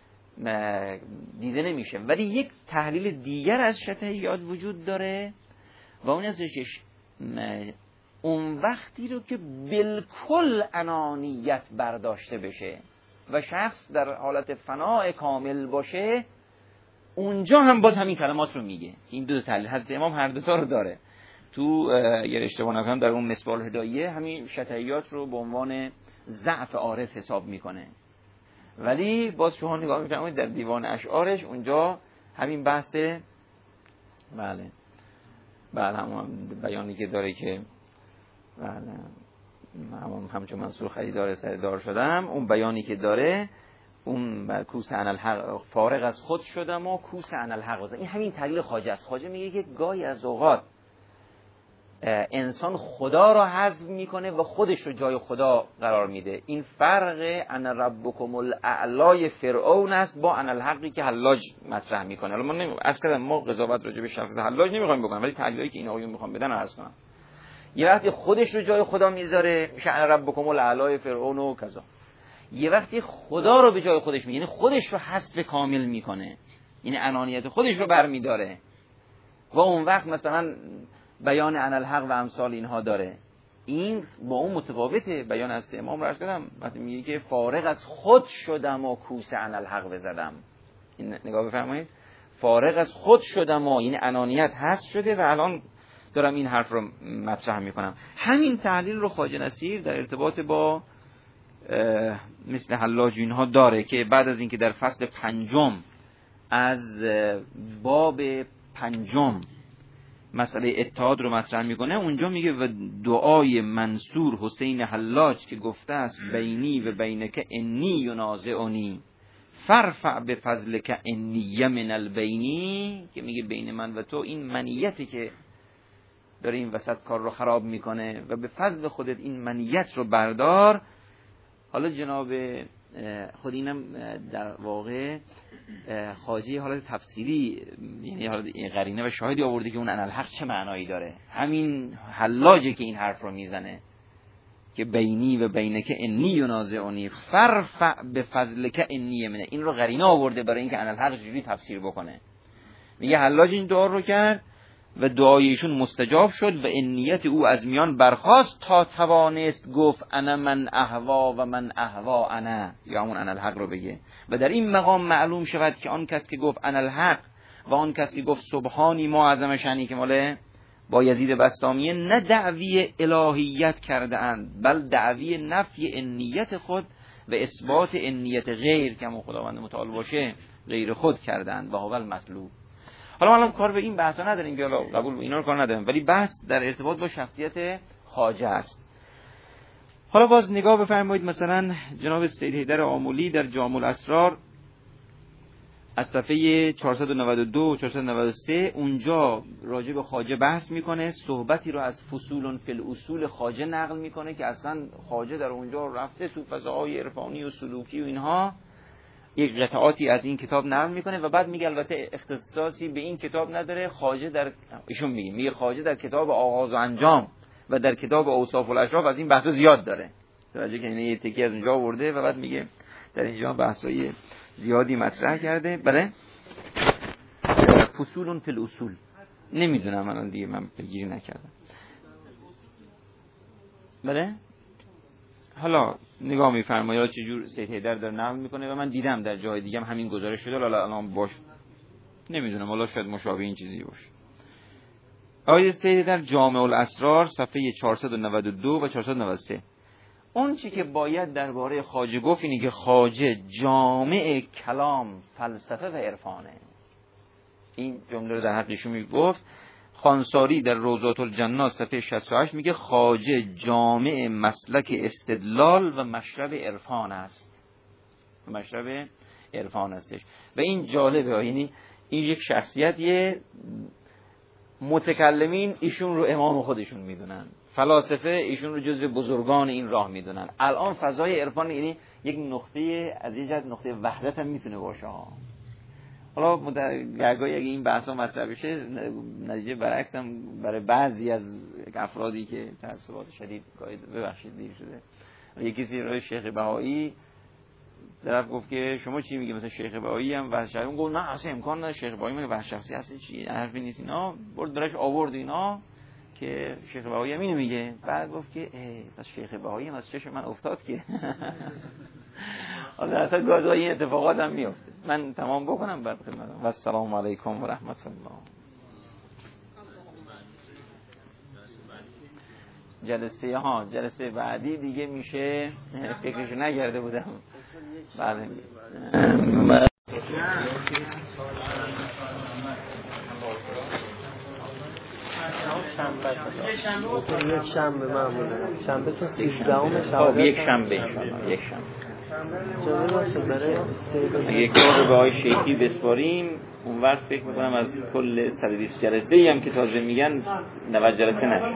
دیده نمیشه. ولی یک تحلیل دیگر از شطحیات وجود داره و اون ازش اون وقتی رو که بالکل انانیت برداشته بشه و شخص در حالت فناء کامل باشه، اونجا هم باز همین کلمات رو میگه. این دو تحلیل حضرت امام هر دو تا رو داره. تو اگر اشتباه نکنم در اون مصباح الهدایه همین شطحیات رو به عنوان ضعف عارف حساب میکنه، ولی باز شما نگاه میکنید در دیوان اشعارش اونجا همین بحث بله همون بیانی که داره که همچون منصور خریدار سردار شدم، اون بیانی که داره اون کوس عن الحق فارغ از خود شدم و کوس عن الحق. این همین تعلیل خواجه است. خواجه میگه که گاهی از اوقات انسان خدا را حذف میکنه و خودش رو جای خدا قرار میده. این فرق انا ربکم الاعلی فرعون است با انا الحقی که حلاج مطرح میکنه. حالا من از کردم ما قضاوت راجع به شخصیت حلاج نمیخوایم بکنیم، ولی تعلیلی که این آقایون میخوام بدن عرض کنم. یه وقتی خودش رو جای خدا میذاره میشه انا ربکم الاعلی فرعون و کذا. یه وقتی خدا رو به جای خودش میگه، یعنی خودش رو حذف کامل میکنه، یعنی انانیت خودش رو برمیداره و اون وقت مثلا بیان عن الحق و امثال اینها داره. این با اون متفاوته. بیان از امام رو کردم وقتی میگه که فارغ از خود شدم و کوسه عن الحق بزدم. این نگاه بفرمایید، فارغ از خود شدم و این انانیت هست شده و الان دارم این حرف رو مطرح میکنم. همین تحلیل رو خواجه نصیر در ارتباط با مثل حلاج اینها داره که بعد از اینکه در فصل 5 از باب 5 مسئله اتحاد رو مطرح میکنه، اونجا میگه و دعای منصور حسین حلاج که گفته است بینی و بینک انی ینازعنی فرفع به فضلک انی من البینی، که میگه بین من و تو این منیتی که داره این وسط کار رو خراب میکنه و به فضل خودت این منیت رو بردار. حالا جناب خود اینم در واقع خواجه حالت تفسیری، یعنی حالت قرینه و شاهدی آورده که اون انالحق چه معنایی داره. همین حلاجه که این حرف رو میزنه که بینی و بینک انی ینازعنی فرفع به فضلک انی منه. این رو قرینه آورده برای اینکه انالحق چجوری تفسیر بکنه. میگه حلاج این دعا رو کرد و دعای ایشون مستجاب شد و نیت او از میان برخاست تا توانست گفت انا من اهوا و من اهوا انا، یا همون انا الحق رو بگه. و در این مقام معلوم شود که آن کس که گفت انا الحق و آن کس که گفت سبحانی ما عظم شانی که مال بایزید بسطامیه نه دعوی الهیت کرده اند، بل دعوی نفی نیت خود و اثبات نیت غیر که همون خداوند متعال باشه غیر خود کرده اند و هو المطلوب. حالا ما کار به این بحثا نداریم که قبول اینا رو کار نداریم، ولی بحث در ارتباط با شخصیت خواجه است. حالا باز نگاه بفرمایید مثلا جناب سید حیدر آملی در جامع الاسرار از صفحه 492 و 493 اونجا راجع به خواجه بحث میکنه، صحبتی رو از فصول فی الاصول خواجه نقل میکنه که اصلا خواجه در اونجا رفته تو فضاهای عرفانی و سلوکی و اینها، یک قطعاتی از این کتاب نقل میکنه و بعد میگه البته اختصاصی به این کتاب نداره. خواجه در ایشون میگه خواجه در کتاب آغاز و انجام و در کتاب اوصاف الاشراف از این بحثا زیاد داره. توجه کنید یه تکی از اونجا آورده و بعد میگه در اینجا بحثای زیادی مطرح کرده. بله فصول فی الاصول نمیدونم الان دیگه من پیگیری نکردم. بله حالا نگاه می‌فرمایید چه جور سید حیدر داره نقل میکنه و من دیدم در جای دیگه هم همین گزارش شده. حالا الان باش نمیدونم، حالا شاید مشابه این چیزی باشه. آیه سید حیدر جامع الاسرار صفحه 492 و 493. اون چی که باید درباره خواجه گفت اینه که خواجه جامع کلام، فلسفه و عرفانه. این جمله رو در حقشون میگفت. خانساری در روضات الجنات صفحه 68 میگه خواجه جامع مسلک استدلال و مشرب عرفان است. مشرب عرفان هستش. و این جالبه، یعنی این یک شخصیتیه متکلمین ایشون رو امام خودشون میدونن، فلاسفه ایشون رو جزو بزرگان این راه میدونن. الان فضای عرفان یعنی یک نقطه از یه جهت نقطه وحدت هم میتونه باشه ها. حالا گرگاهی اگه این بحثا مطرح بشه نتیجه برعکس هم برای بعضی از افرادی که تعصبات شدید ببخشید دیر شده. یکی کسی روی شیخ بهایی طرف گفت که شما چی میگی مثلا شیخ بهایی هم وحش شخصی، اون گفت نه اصلا امکان نداره شیخ بهایی میگه وحش شخصی هست، چی حرفی نیست. اینا برد درش آورد اینا که شیخ بهایی هم اینو میگه. بعد گفت که پس شیخ بهایی هم از چشم من افتاد که حالا اصلا گاهی این اتفاقات هم میفته. من تمام بکنم بعد خدمتتون. و السلام علیکم و رحمت الله. جلسه بعدی دیگه میشه، فکرشو نکرده بودم. بله یک شنبه معموله. شنبه که 13 شعبان. یک شنبه انشاءالله. یک شنبه یک کار به آقای شیخی بسپاریم. اون وقت فکر میکنم از کل 120 جلسه ای هم که تازه میگن 90 جلسه نشه.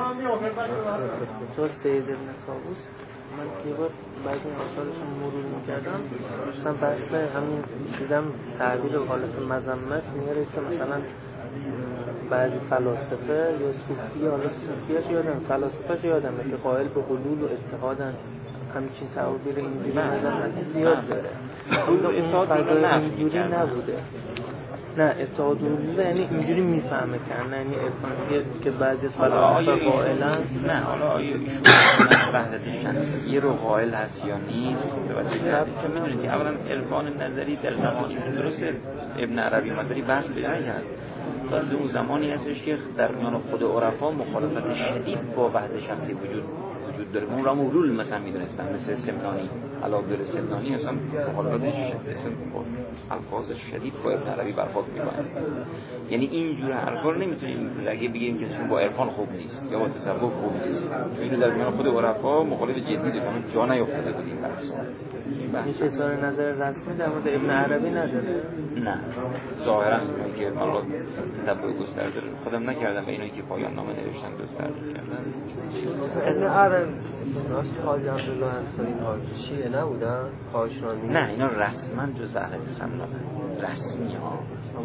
چون سید ابن طاووس من یه بار بعضی آثارشون مرور میکردم، مثلا بحث همین دیدم تعبیر و حالت مذمت میاره که مثلا بعضی فلاسفه یا صوفی، حالا صوفیاش یادم فلاسفه‌اش یادمه که قائل به حلول و اتحادن، همچین تعبیر اینجوری مذمتی زیاد داره. اون فضای اینجوری نبوده. نه اتحاد حلول یعنی اینجوری میفهمه که نه یعنی ارفانیه که بعضی فلاسفه قائلن. نه حالا ایشون وحدت شخصیه رو قائل هست یا نیست که میدونید اولا عرفان نظری در زمانی درسته ابن عربی مداری بحث نکرد. تازه اون زمانی هستش که در میان خود عرفا مخالفت شدید با وحدت شخصی وجود داره. اون را مولول مثلا میدونستن، مثل سمنانی، علاوه سمنانی اصلا مخالفتش الفاظ شدید با ابن عربی برخورد میکنن. یعنی اینجور حرفا رو نمیتونیم لگه بگیم که با عرفان خوب نیست یا با تصوف خوب نیست. اینو در میان خود عرفا مخالف جدی دارن، جا نیافتاده بود این بحث. هیچ اظهار نظر رسمی در مورد ابن عربی نداره. نه ظاهرا که من رو تبع گسترده خودم نکردم، به اینایی که پایان نامه نوشتن گسترده کردن. ابن عربی راست حاجی عبدالله انصاری شیعه نبودن؟ کاشانی؟ نه اینا رسما جز اهل سنت رسمی ها.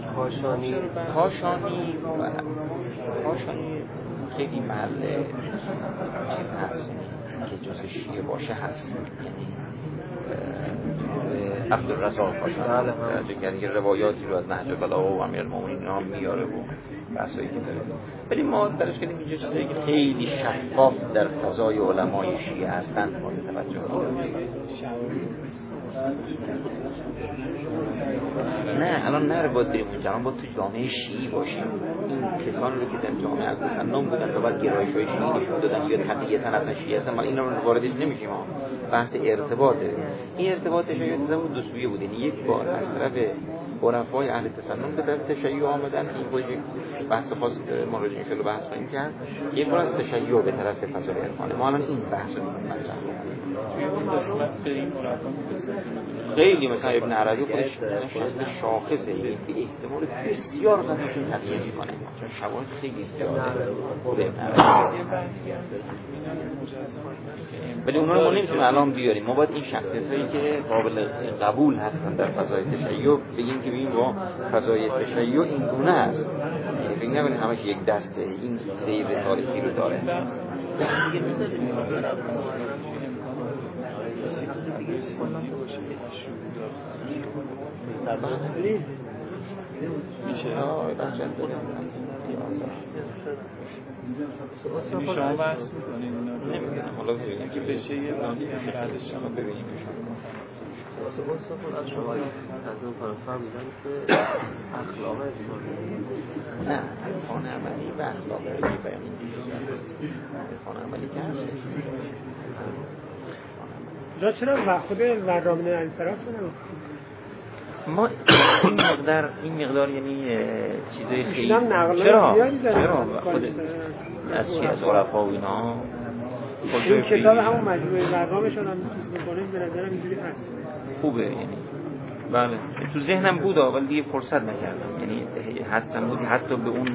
کاشانی خیلی محل چیز هست که جز شیعه باشه هست، یعنی عبدالرزاق کاشانی که روایاتی رو از نهج البلاغه و امیرالمومنین هم میاره و بحثایی که داره. ولی ما درش کردیم اینجا چیزایی که خیلی شفاف در فضای علمای شیعه هستن مورد توجه نه الان نره باید بریم اونجا، الان باید تو جامعه شیعی باشیم. این کسانی رو که در جامعه از تسنن بودن و بعد گرایش های شیعی نشون دادن یا تقییتا اصلا شیعه هستن، ما این رو واردش نمیشیم. بحث ارتباطه. این ارتباط شاید دو سویه بود، یعنی یک بار از طرف عرفای اهل تسنن به طرف تشیع آمدن، این خودش بحث خاصی داره، ما راجع بهش بحث خواهیم کرد. یک بار از تشیع به طرف فضای عرفانه. ما الان این بحث رو خیلی مثلا ابن عربی خودش شخص شاخصه، این به احتمال بسیار قدرشون تغییر میکنه، چون شواهد خیلی زیاده خود ابن عربی. ولی اونا رو ما نمیتونیم الان بیاریم. ما باید این شخصیت هایی که قابل قبول هستن در فضای تشیع بگیم که ببین با فضای تشیع این گونه هست، فکر نکنید همش یک دسته، این سیر تاریخی رو داره. میشه شما بحث میکنید نمیگم، حالا ببینیم که بشه یه نامی بعدش شما ببینیم از شما از اون فرم میدن که اخلاق نه عرفان عملی و اخلاق بیان عرفان عملی که هست جا چرا و خود ورامین انصراف کنم ما این مقدار یعنی چیزای خیلی چرا خود از چی از عرفا و اینا این کتاب همون مجموعه ورامشون هم میکنه به نظرم اینجوری هست خوبه، یعنی بله تو ذهنم بود ولی دیگه فرصت نکردم، یعنی حتی به اون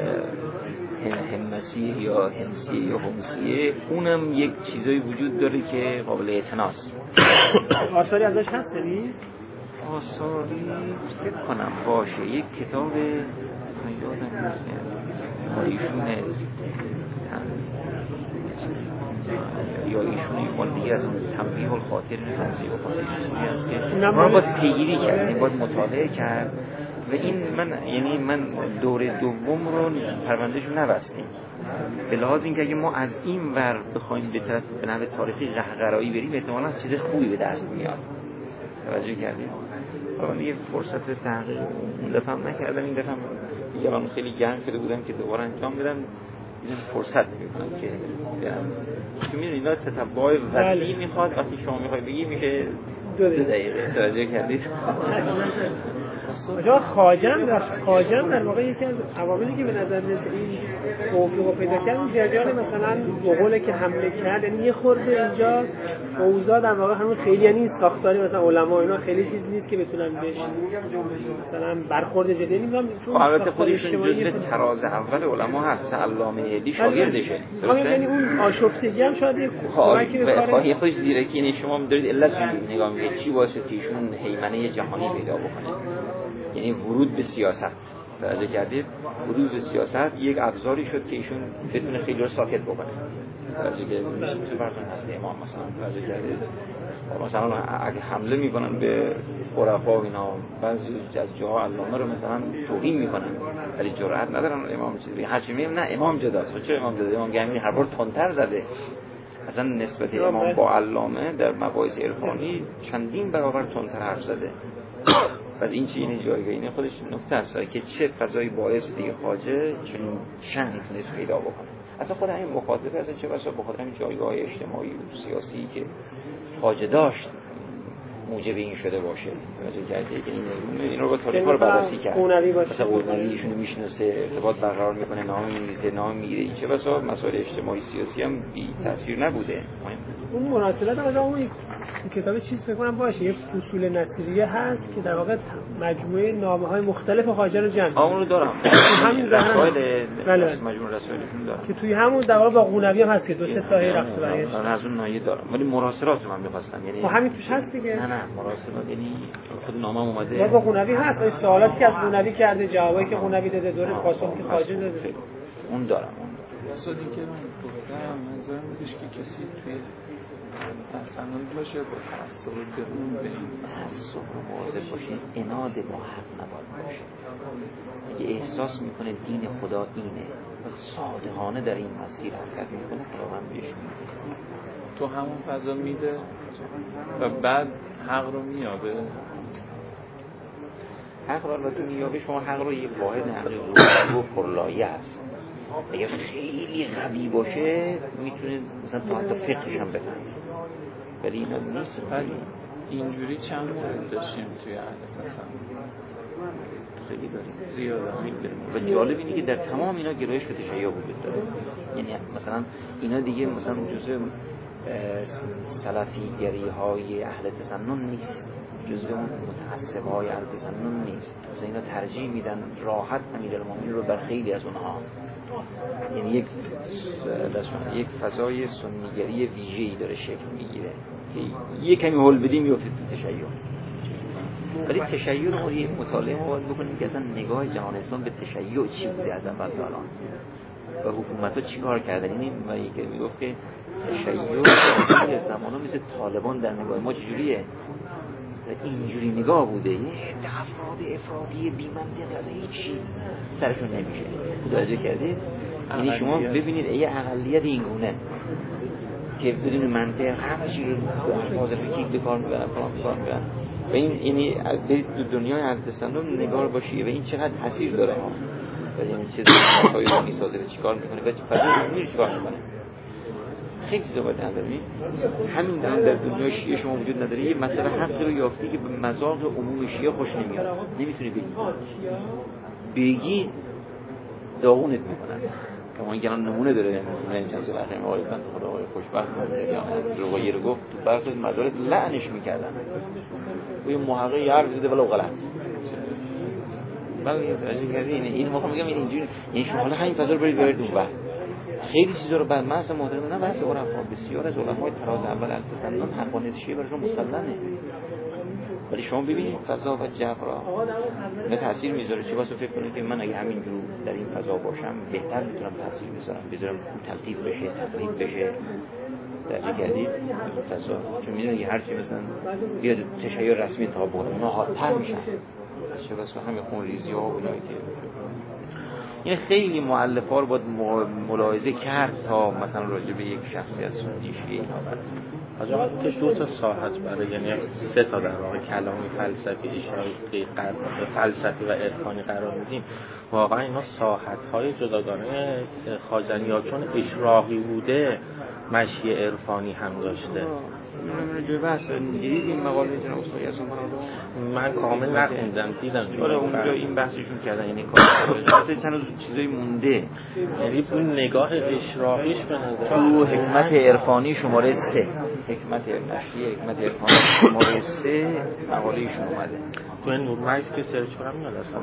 همسیه یا همسیه یا همسیه اونم یک چیزایی وجود داره که قابل اعتناست. آثاری ازش هست نمی؟ آثاری فکر کنم باشه، یک کتاب یادم نیست ایشونه یا ایشون یکان دیگه از اون تنبیه الخاطر همسیه و خاطر چیزی هست که ما باید پیگیری کرد، باید مطالعه کرد و این من دوره دوم رو پروندهشو نبستیم، به لحاظ اینکه اگه ما از این ور بخوایم به طرف به نحو تاریخی قهقرایی بریم احتمالاً چیز خوبی به دست میاد. توجه کردید؟ من یه فرصت تحقیق اون دفعه نکردم، این دفعه دیگه من خیلی گرم شده بودم که دوباره انجام بدم. این فرصت میکنم که میدونید اینا تتبع وسیع میخواد، وقتی شما میخوای بگی میشه 2 دقیقه. توجه کردید؟ آجا خواجم در واقع یکی از عواملی که به نظر میاد این توفیق پیدا کرد این جریان مثلا مغول که حمله کرد، یعنی یه خورده اینجا اوضاع در واقع همون خیلی یعنی ساختاری مثلا علما اینا خیلی چیز نیست که بتونن بهش مثلا برخورد جدی نمیدونم، چون البته خودشون جزء تراز اول علما هست، علامه علی شاگردشه. یعنی اون آشفتگی هم شاید کمکی به کار خودش زیرکی. یعنی شما دارید علت نگاه میکنید چی باعث که ایشون هیمنه جهانی پیدا بکنه، یعنی ورود به سیاست. توجه کردید؟ ورود به سیاست یک ابزاری شد که ایشون بتونه خیلی رو ساکت بکنه. توجه کردید؟ چه فرقی هست امام مثلا؟ توجه کردید؟ مثلا اگه حمله میکنن به عرفا و اینا، بعضی از جاها علامه رو مثلا توهین میکنن ولی جرأت ندارن امام چیزی هرچی میگم نه امام جداست. چرا امام جدا؟ امام گمی هر بار تندتر زده. اصلا نسبت امام با علامه در مباحث عرفانی چندین برابر تندتر حرف زده. بعد این چه این جایگاه اینه خودش نکته است که چه فضایی باعث دیگه خواجه چون شأن تونست پیدا بکنه. اصلا خود همین مخاطبه از چه بسا بخاطر همین جایگاه اجتماعی و سیاسی که خواجه داشت موجب این شده باشه. توجه کردید که این رو با تاریخ رو بررسی کرد. مثلا قونوی ایشون میشناسه، ارتباط برقرار میکنه، نام می‌نویسه، نام میگیره. چه بسا مسائل اجتماعی سیاسی هم بی تاثیر نبوده. اون مراسلات از اون کتاب چیز فکر کنم باشه، یه فصول نصیریه هست که در واقع مجموعه نامه‌های مختلف خواجه رو جمع. اون رو دارم. همین رسائل مجموعه رسائلتون دارم. که توی همون در واقع با قونوی هم هست که 2-3 تا رفت برگشت. من از اون نایه دارم. ولی مراسلات من می‌خواستم، یعنی همین توش هست دیگه. نه مراسلات یعنی خود نامه اومده. با قونوی هست، این سوالاتی که از قونوی کرده، جوابایی که قونوی داده، دوره پاسخی که خواجه داده. اون دارم. اصلا اینکه من گفتم نظر میدیش که کسی توی اصلا باشه با تعصب به اون به این تعصب رو مواظب باشین، اناد با حق نباید باشه. اگه احساس میکنه دین خدا اینه و صادقانه در این مسیر حرکت میکنه خداوند بهش میده، تو همون فضا میده و بعد حق رو میابه. حق رو البته میابه. شما حق رو یک واحد عقلی رو پرلایه هست. اگه خیلی قوی باشه میتونه مثلا تا حتی فقهش هم بفهمه، ولی اینا نیست. ولی اینجوری چند مورد داشتیم توی اهل تصنع، خیلی داریم زیاده و جالب اینه که در تمام اینا گرایش به تشیع وجود داره. یعنی مثلا اینا دیگه مثلا جزء سلفی گری های اهل تسنن نیست، جزء اون متعصب های اهل تسنن نیست. مثلا اینا ترجیح میدن راحت امیرالمومنین رو بر خیلی از اونها، یعنی یک فضای سنیگری ویژه‌ای داره شکل میگیره که یک کمی هول بدیم میفته تو تشیع. ولی تشیع رو یه مطالعه ما باید بکنیم که اصلا نگاه جهان اسلام به تشیع چی بوده از اول تا الان و حکومت‌ها چی کار کردن. این و یکی میگفت که تشیع در زمانا مثل طالبان در نگاه ما چجوریه، اینجوری نگاه بوده، یه افرادی بی منطق از هیچی سرشون نمیشه. متوجه کردید؟ یعنی شما ببینید یه اقلیت اینگونه که بدون منطق همه چی رو الفاظ فکری به کار میبرن و این یعنی تو دنیای اهل تسنن نگار باشی و این چقدر تاثیر داره ها، و یعنی چه کاری رو میسازه و چیکار میکنه و فضا چیکار میکنه. خیلی چیزا باید نداریم. همین در دنیای شیعه شما وجود نداره یه مسئله حق رو یافتی که به مذاق عموم شیعه خوش نمیاد، نمیتونی بگی داغونت میکنن. کما این الان نمونه داره این چند سال اخیر آقای بند خدا آقای خوشبخت روایی رو گفت تو برخی مدارس لعنش میکردن و یه محقق یه حرف زده ولو غلط. من این موقع میگم اینجوری، یعنی شما حالا همین فضا رو برید اون وقت خیلی چیزا رو بعد مثلا محترم نه بحث عرفا بسیار از علمای تراز اول التسنن حقانیت شیعه براشون مسلمه، ولی شما ببینید فضا و جبرا به تاثیر میذاره. چه واسه فکر کنید که من اگه همینجور در این فضا باشم بهتر میتونم تاثیر بذارم تلطیف بشه، تفریق بشه. درک کردید فضا چون میدونید هر چی مثلا بیاد تشیع رسمی تا بود نهادتر میشن. چه واسه همین خونریزی ها و اینایی که این خیلی مؤلفه‌ها رو باید ملاحظه کرد تا مثلا راجع به یک شخصیت سنی شیعه اینا آجا که دو تا ساحت برای یعنی سه تا در واقع کلامی فلسفی اشراقی فلسفی و عرفانی قرار میدیم، واقعا اینا ساحت‌های جداگانه خواجنی ها چون اشراقی بوده مشی عرفانی هم داشته. جوی بحث دیدید این مقاله جناب استادی از من کامل نخوندم دیدم اونجا این بحثشون کردن، یعنی کار چند چیزایی مونده، یعنی اون نگاه اشراقیش به نظر تو حکمت عرفانی شماره 3 حکمت نشریه حکمت عرفانی شماره 3 مقاله ایشون اومده تو این نورمکس که سرچ کنم میاد اصلا.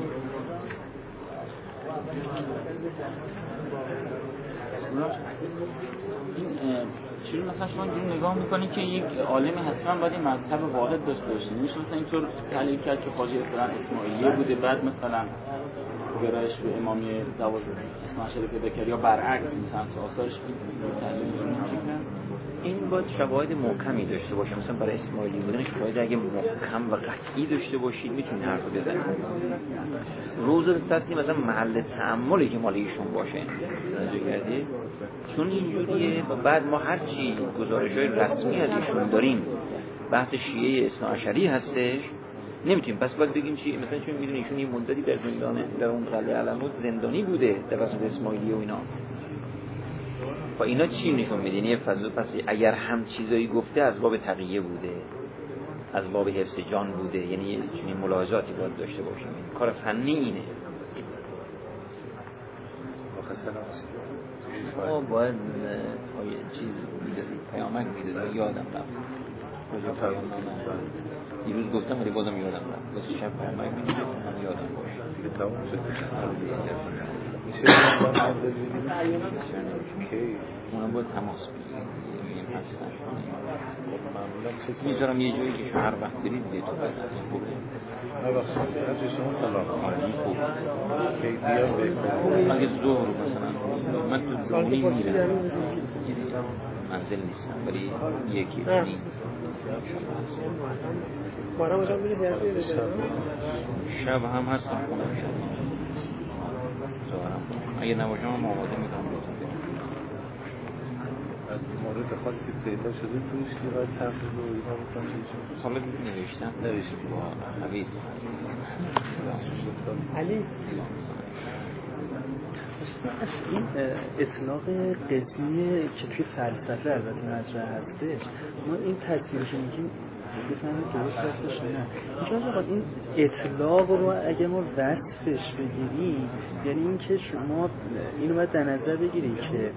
چون مثلا شما اینجوری نگاه میکنید که یک عالمی حتما باید این مذهب واحد داشته باشه، میشه مثلا اینطور تحلیل کرد که خواجه اصطلاحاً اسماعیلیه بوده بعد مثلا گرایش به امامی 12 پیدا کرد یا برعکس مثلا آثارش تحلیل میکنه. این باید شواهد محکمی داشته باشه، مثلا برای اسماعیلی بودنش باید اگه محکم و قطعی داشته باشید میتونید حرف بزنید. روز تصدیق مثلا محل تأملی که مال ایشون باشه توجه کردید، چون اینجوریه. و بعد ما هرچی گزارش‌های رسمی از ایشون داریم بحث شیعه اثناعشری هستش نمیتونیم، پس باید بگیم چی، مثلا چون میدونید ایشون یه مدتی در زندانه در اون قلعه علموت زندانی بوده توسط اسماعیلی و اینا. با اینا چی نشون میدین؟ یه فضل پس اگر هم چیزایی گفته از باب تقیه بوده، از باب حفظ جان بوده، یعنی چنین ملاحظاتی باید داشته باشیم. کار فنی اینه. ما باید چیز میدادید، پیامک میدادید، یادم رفت دیروز گفتم ولی بازم یادم رفت. بس شب پیامک میدادید یادم باشه کتاب اونم باید تماس بگیریم هستن میذارم یه جایی که شما هر وقت برید به تو بست خوبه از شما سلام آرمی خوب که بیا اگه ظهر مثلا من تو زمانی میرم منزل نیستم ولی یکی نیم شب هم هستم خونه اگه نباشم هم آماده میکنم از مورد خاصی پیدا شده توش که باید تفریح رو اینا بکنم حالا نوشتم حبیب علی این اطلاق قسمی که توی فلسفه البته مطرح هستش، ما این تصویری که میگیم بفهمید درست هستش نه. اینجا این اطلاق رو اگه ما وصفش بگیریم یعنی این که شما اینو باید در نظر بگیرید که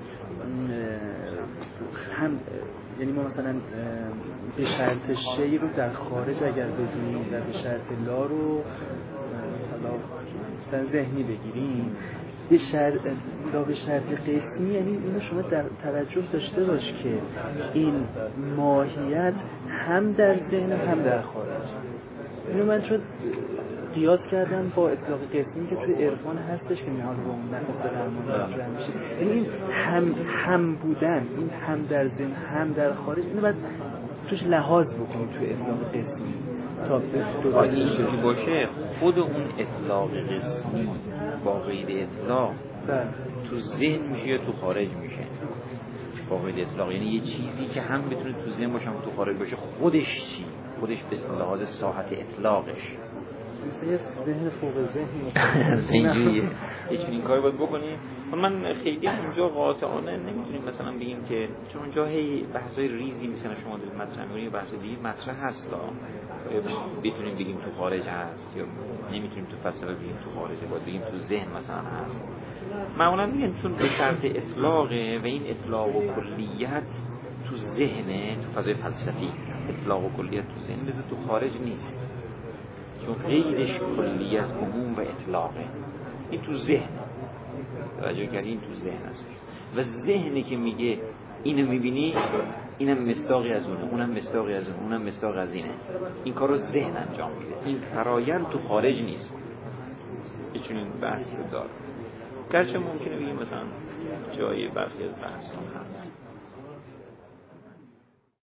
هم یعنی ما مثلا به شرط شی رو در خارج اگر بدونیم و به شرط لا رو حالا مثلا ذهنی بگیریم به شرط قسمی، یعنی اینو شما در توجه داشته باش که این ماهیت هم در ذهن هم در خارج. اینو من چون قیاس کردم با اطلاق قسمی که توی عرفان هستش که نهاد با اون نقطه درمان مطرح میشه، یعنی این هم بودن، این هم در ذهن هم در خارج، اینو باید توش لحاظ بکنیم توی اطلاق قسمی تا این باشه. خود اون اطلاق قسمی با قید اطلاق تو ذهن میشه یا تو خارج میشه. با قید اطلاق یعنی یه چیزی که هم بتونه تو ذهن باشه هم تو خارج باشه. خودش چی؟ خودش به لحاظ ساحت اطلاقش مثل ذهن فوق ذهن زنجیه. هیچ این کاری باید بکنیم. من خیلی اونجا قاطعانه نمیتونیم مثلا بگیم که چون اونجا هی بحثای ریزی مثلا شما دارید مطرح می‌کنید، بحث دیگه مطرح هست بتونیم بگیم تو خارج هست یا نمیتونیم تو فلسفه بگیم تو خارجه، باید بگیم تو ذهن مثلا هست. معمولا میگن چون به شرط اطلاقه و این اطلاق و کلیت تو ذهنه، تو فضای فلسفی اطلاق و کلیت تو ذهن بذار تو خارج نیست، چون قیدش کلیت عموم و اطلاقه. این تو ذهن توجه کردی، این تو ذهن هست و ذهنی که میگه اینو میبینی اینم مصداقی از اونه، اونم مصداقی از اونه، اونم مصداق از اینه. این کارو ذهن انجام میده. این فرایند تو خارج نیست. چون این بحث رو داره. گرچه ممکنه بگیم مثلا جای برخی از بحث هست